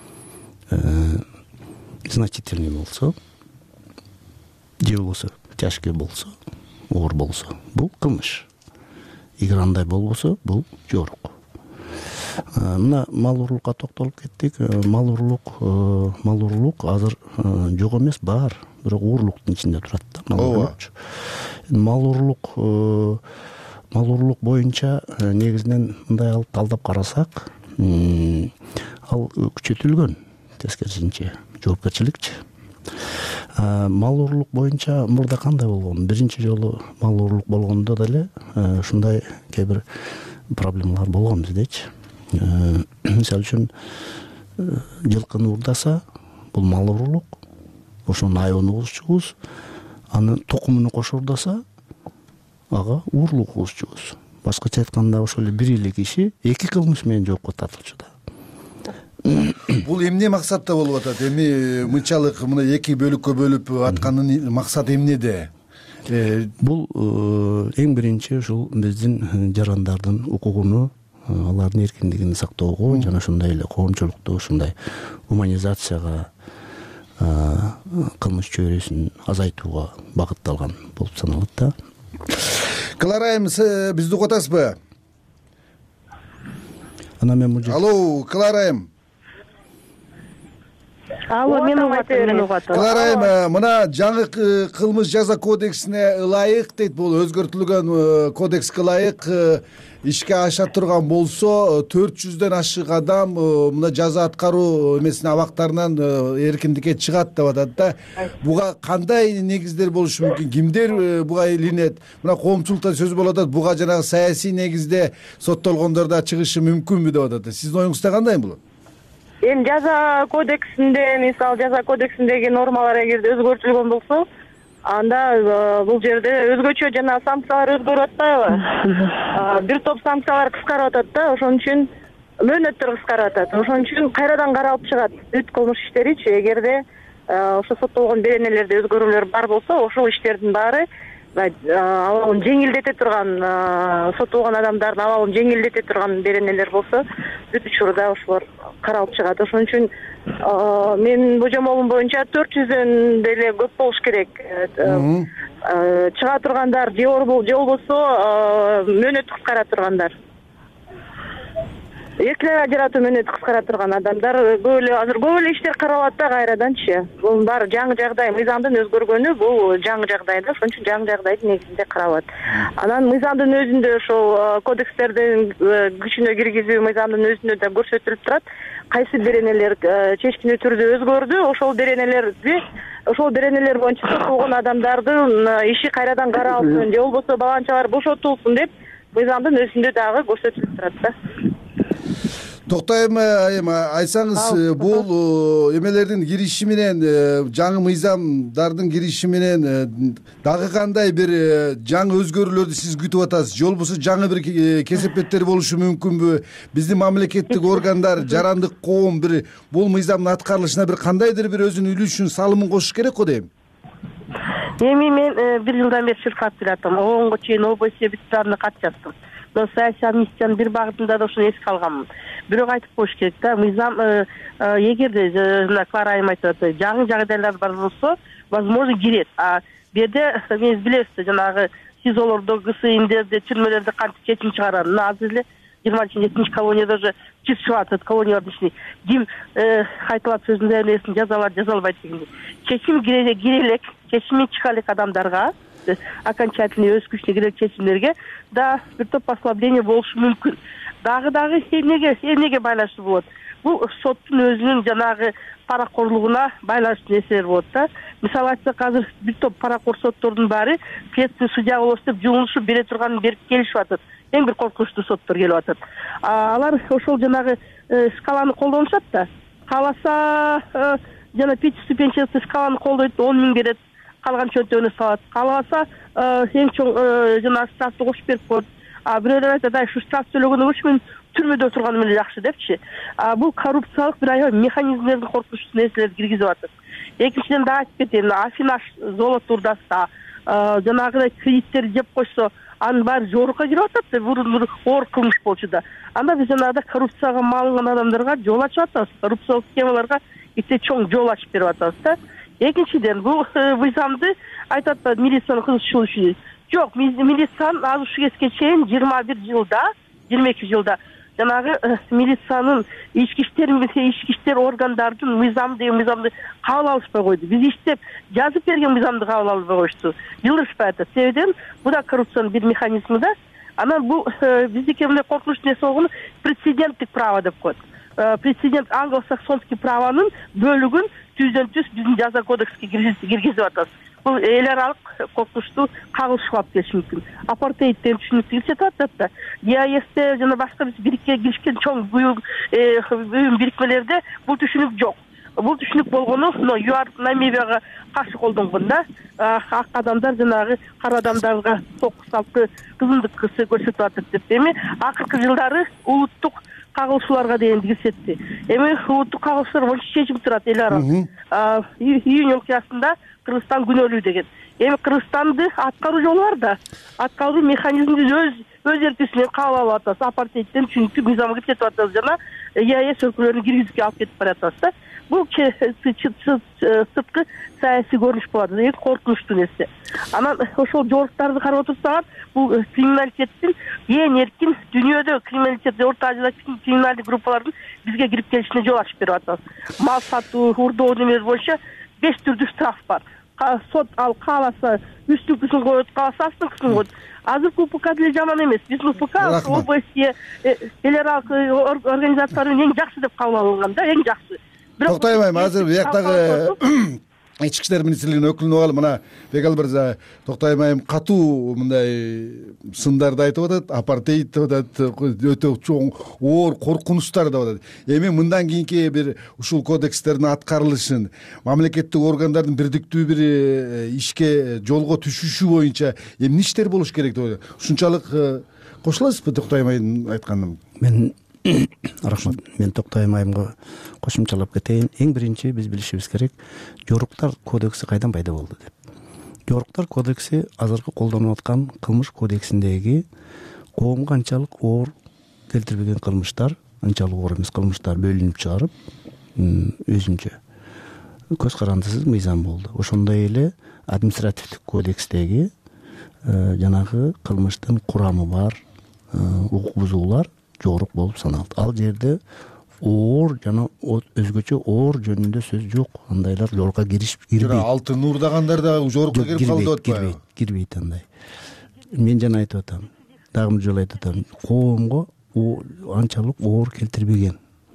значительный болсо, же болбосо тяжкий болсо, оор болсо, бул кылмыш. Эгер андай болбосо, бул жорук. Мына мал урурлукка токтолуп кеттик. Мал урурлук, мал урурлук азыр жок эмес, бар. Бирок уурлуктун ичинде турат да. Мал урурлук, мал урурлук боюнча негизинен мындай алып талдап карасак, ал күчөтүлгөн, тескерисинче жоопкерчиликчи. Мал урурлук боюнча мурда кандай болгон? Биринчи жолу мал урурлук болгондо деле ушундай кээ бир проблемалар болгон биздечи. Мисалы үчүн жылкыны уурдаса, бул мал урурлук. Ошонун айыбын угузчубуз, анын токумуну кошо уурдаса, ага уурлук угузчубуз. Башкача айтканда ошол эле бир эле киши эки кылмыш менен жоопко тартылчу да. Бул эмне максатта болуп атат? Эми мынчалык мына эки бөлүккө бөлүп атканын максаты эмнеде? Бул эң биринчи ушул биздин жарандардын укугуну, алардын эркиндигин сактоого жана ошондой эле коомчулукту ушундай гуманизацияга, кылмыш чөйрөсүн азайтууга багытталган болуп саналат да. Клара айым, бизди угуп атасызбы? Анан мен бул Алло, Клара айым. Алло, мен угуп атам, мен угуп атам. Клара айым, мына жаңы кылмыш жаза кодексине ылайык дейт, бул өзгөртүлгөн кодекске ылайык ишке аша турган болсо төрт жүздөн ашык адам мына жаза аткаруу эмесин абактарынан эркиндикке чыгат деп атат да. Буга кандай негиздер болушу мүмкүн? Кимдер буга илинет? Мына коомчулукта сөз болуп атат, буга жанагы саясий негизде соттолгондор да чыгышы мүмкүнбү деп атат. Сиздин оюңузда кандай бул? Эми жаза кодексинде, мисалы жаза кодексиндеги нормалар эгерде өзгөртүлгөн болсо, анда бул жерде өзгөчө жана санкциялар өзгөрүп атпайбы? Бир топ санкциялар кыскарып атат да, ошон үчүн мөөнөттөр кыскарып атат. Ошон үчүн кайрадан каралып чыгат бүт кылмыш иштеричи. Эгерде ошо соттолгон беренелерде өзгөрүүлөр бар болсо, ошол иштердин баары абалын жеңилдете турган, соттолгон адамдардын абалын жеңилдете турган беренелер болсо, бүт учурда ошолор каралып чыгат. Ошон үчүн менин божомолум боюнча төрт жүздөн деле көп болуш керек. Чыга тургандар же болбосо мөөнөт кыскара тургандар. Эки ай ажыратуу мөөнөт кыскара турган адамдар көп эле азыр көп эле иштер каралат да кайраданчы. Бул баары жаңы жагдай, мыйзамдын өзгөргөнү бул жаңы жагдай да, ошон үчүн жаңы жагдайдын негизинде каралат. Анан мыйзамдын өзүндө ошол кодекстердин күчүнө киргизүү мыйзамдын өзүндө да көрсөтүлүп турат. Кайсы беренелер чечкине түрдө өзгөрдү, ошол беренелерди ошол беренелер боюнча соттолгон адамдардын иши кайрадан каралсын, же болбосо баланчалар бошотулсын деп мыйзамдын өзүндө дагы көрсөтүлүп турат да. Токтойм айым, айтсаңыз, бул эмелердин кириши менен, жаңы мыйзамдардын кириши менен дагы кандай бир жаңы өзгөрүүлөрдү сиз күтүп атасыз? Же болбосо жаңы бир кесепеттер болушу мүмкүнбү? Биздин мамлекеттик органдар, жарандык коом бир бул мыйзамдын аткарылышына бир кандайдыр бир өзүнүн үлүшүн, салымын кошуш керек го дейм. Эми мен бир жылдан бери чуркап келатам. Оонго чейин обой себепчиларына кат жаздым. мына саясий амнистиянын бир багытында да ушуну эске алганмын. Бирок айтып коюш керек да, мыйзам эгерде жана Клара айым айтып атат, жаңы жагдайлар бар болсо, возможно кирет. А бу жерде сиз билесиз, жанагы СИЗОлордо, ГСИндерде, түрмөлөрдө кантип чечим чыгарат. Мына азыр эле жыйырма жетинчи колонияда уже чиз чыгып атат, колониялардын ичине. Ким айтылат сөзүндө эмесин жазалар жазалбайт дегендей. Чечим кире элек, чечими чыга элек адамдарга, окончательный өз күчүнө кире чечимдерге да бир топ послабление болушу мүмкүн. Дагы дагы эмнеге эмнеге байланыштуу болот? Бул соттун өзүнүн жанагы паракорлугуна байланыштуу нерселер болот да. Мисалы айтсак, азыр бир топ паракор соттордун баары следствий судья болосу деп жугулушуп бере турганын берип келишип атат. Эң бир коркунучтуу соттор келип атат. Алар ошол жанагы скаланы колдонушат да. Кааласа жана пятиступенчатый скаланы колдойт, он миң берет, калган чөнтөгүнө салат. Кааласа эң чоң жанагы штрафты кошуп берип коет. А бирөөлөр айтат, ай, ушу штраф төлөгөнү үчүн түрмөдө турганым эле жакшы депчи. Бул коррупциялык бир аябай механизмдердин коркунучтуу нерселерди киргизип атат. Экинчиден да айтып кетейин, афинаж золото урдаса, жанагыдай кредиттерди жеп койсо, анын баары жорукка кирип атат да, бул оор кылмыш болчу да. Анда биз жанагыдай коррупцияга малынган адамдарга жол ачып атабыз, коррупциялык схемаларга ите чоң жол ачып берип атабыз да. Экинчиден, бул мыйзамды айтат да, милициянын кызыкчылыгы үчүн. Жок, милициянын азыр ушул кезге чейин жыйырма бир жылда, жыйырма эки жылда жанагы милициянын ички иштер ички иштер органдардын мыйзам деген мыйзамды кабыл алышпай койду. Биз иштеп жазып берген мыйзамды кабыл албай коюшту. Жылдырышпай атат. Себебиден бул да коррупциянын бир механизми да. Анан бул биздики мындай коркунучтуу нерсе болгону прецеденттик право деп коет. Прецедент англосаксонский праванын бөлүгүн түздөн түз биздин жаза кодекске киргизип атабыз. Бул эл аралык коркунучтуу кагылышууга алып келиши мүмкүн. Апартеидтен түшүнүктүү кетип атат да. ЕАЭСте жана башка биз бирикке киришкен чоң буюм бирикмелерде бул түшүнүк жок. Бул түшүнүк болгону мына ЮАР Намибияга каршы колдонгон да. Ак адамдар жанагы кара адамдарга сокку салып кызмандык көрсөтүп атат деп. Эми акыркы жылдары улуттук кагылышууларга дейин кирсетти. Эми улуттук кагылышуулар боюнча чечим турат эл аралык. Июнь окуясында Кыргызстан күнөөлүү деген. Эми Кыргызстанды аткаруу жолу бар да. Аткаруу механизмин өз өз эркисинен кабыл алып атабыз. Апартеидтен түшүнүктүү мыйзамга кетип атабыз жана ЕАЭС өлкөлөрүн киргизишке алып кетип баратабыз да. Бул сырткы саясий көрүнүш болот. Эң коркунучтуу нерсе. Анан ошол жоруктарды карап отурсаңар, бул криминалитеттин эң эркин дүйнөдө криминалитет, Орто Азиядагы криминалдык группалардын бизге кирип келишине жол ачып берип атабыз. Мал сатуу, урдоо немелер боюнча беш түрдүү штраф бар. Сот ал кааласа үстүнкүсүн коет, кааласа астыңкысын коет. Азыркы УПК деле жаман эмес. Биздин УПК ОБСЕ эл аралык организациялардын эң жакшы деп кабыл алынган да, эң жакшы. Токтойбайм, азыр бияктагы ички иштер министрлигинин өкүлүнү угалы, мына Бегал мырза Токтойбайм катуу мындай сындарды айтып атат, апартеид деп атат, өтө чоң оор коркунучтар деп атат. Эми мындан кийинки бир ушул кодекстердин аткарылышын, мамлекеттик органдардын бирдиктүү бир ишке жолго түшүшү боюнча эмне иштер болуш керек деп ойлойм. Ушунчалык кошуласызбы Токтойбайдын айтканына? Мен рахмат. Мен Токтойбайымга кошумчалап кетейин. Эң биринчи биз билишибиз керек, жоруктар кодекси кайдан пайда болду деп. Жоруктар кодекси азыркы колдонуп аткан кылмыш кодексиндеги коомго анчалык оор келтирбеген кылмыштар, анчалык оор эмес кылмыштар бөлүнүп чыгарып, өзүнчө көз карандысыз мыйзам болду. Ошондой эле административдик кодекстеги жанагы кылмыштын курамы бар укук бузуулар жорук болуп саналды. Ал жерде оор жана өзгөчө оор жөнүндө сөз жок. Андайлар жорукка кириш кирбейт. Алтын нурдагандар да жорукка кирип калды деп атпайбы? Кирбейт андай. Мен жана айтып атам, дагы бир жолу айтып атам, коомго анчалык оор келтирбеген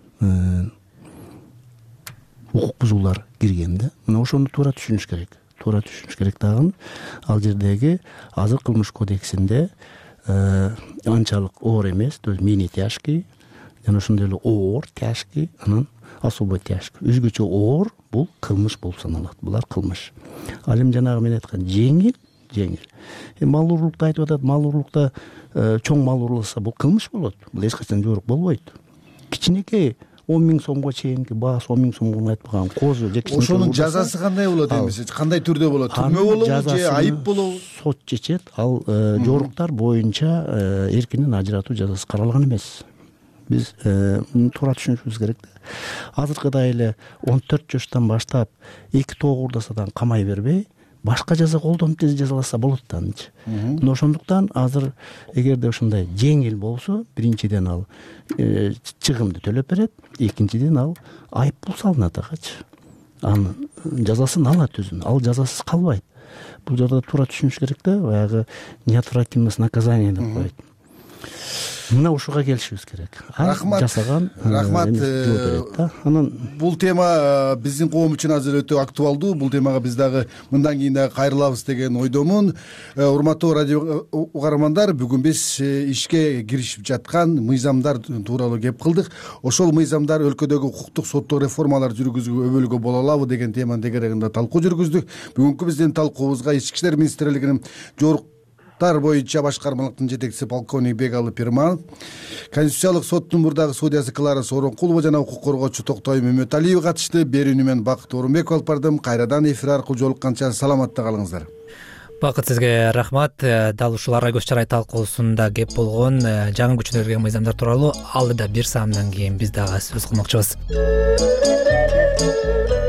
укук бузуулар кирген да. Мына ошону туура түшүнүш керек. Туура түшүнүш керек дагы. Ал жердеги азыр кылмыш кодексинде анчалык оор эмес, то есть менее тяжкий, жана ошондой эле оор, тяжкий, анан особо тяжкий. Өзгөчө оор бул кылмыш болуп саналат. Булар кылмыш. Ал эми жанагы мен айткан жеңил, жеңил. Эми мал урурлукту айтып атат, мал урурлукта чоң мал урурласа бул кылмыш болот. Бул эч качан жорук болбойт. Кичинекей он миң сомго чейинки баасы он миң сомго айтпаган козу жекче ошонун жазасы кандай болот эмесе кандай түрдө болот түрмө болобу же айып болобу сот чечет ал жоруктар боюнча эркинен ажыратуу жазасы каралган эмес биз туура түшүнүшүбүз керек да азыркыдай эле он төрт жаштан баштап эки тогурдасадан камай бербей башка жаза колдонуп тез жазаласа болот да анчы мына ошондуктан азыр эгерде ушундай жеңил болсо биринчиден ал чыгымды төлөп берет экинчиден ал айып пул салынат агачы анын жазасын алат өзүн ал жазасыз калбайт бул жерде туура түшүнүш керек да баягы неотвратимость наказания деп коет мына ушуга келишибиз керек рахмат жасаган рахмат анан бул тема биздин коом үчүн азыр өтө актуалдуу бул темага биз дагы мындан кийин дагы кайрылабыз деген ойдомун урматтуу радио угармандар бүгүн биз ишке киришип жаткан мыйзамдар тууралуу кеп кылдык ошол мыйзамдар өлкөдөгү укуктук соттук реформалар жүргүзүүгө өбөлгө боло алабы деген теманын тегерегинде талкуу жүргүздүк бүгүнкү биздин талкуубузга ички иштер министрлигинин жорук боюнча башкармалыктын жетекчиси полковник Бегалы Пирманов, Конституциялык соттун мурдагы судьясы Клара Сооронкулова жана укук коргоочу Токтой Мөмөталиев катышты. Берүүнү мен Бакыт Орунбеков алып бардым. Кайрадан эфир аркылуу жолукканча саламатта калыңыздар. Бакыт, сизге рахмат. Дал ушул ара көз чарай талкуусунда кеп болгон жаңы күчүнө кирген мыйзамдар тууралуу алдыда бир саамдан кийин биз дагы сөз кылмакчыбыз.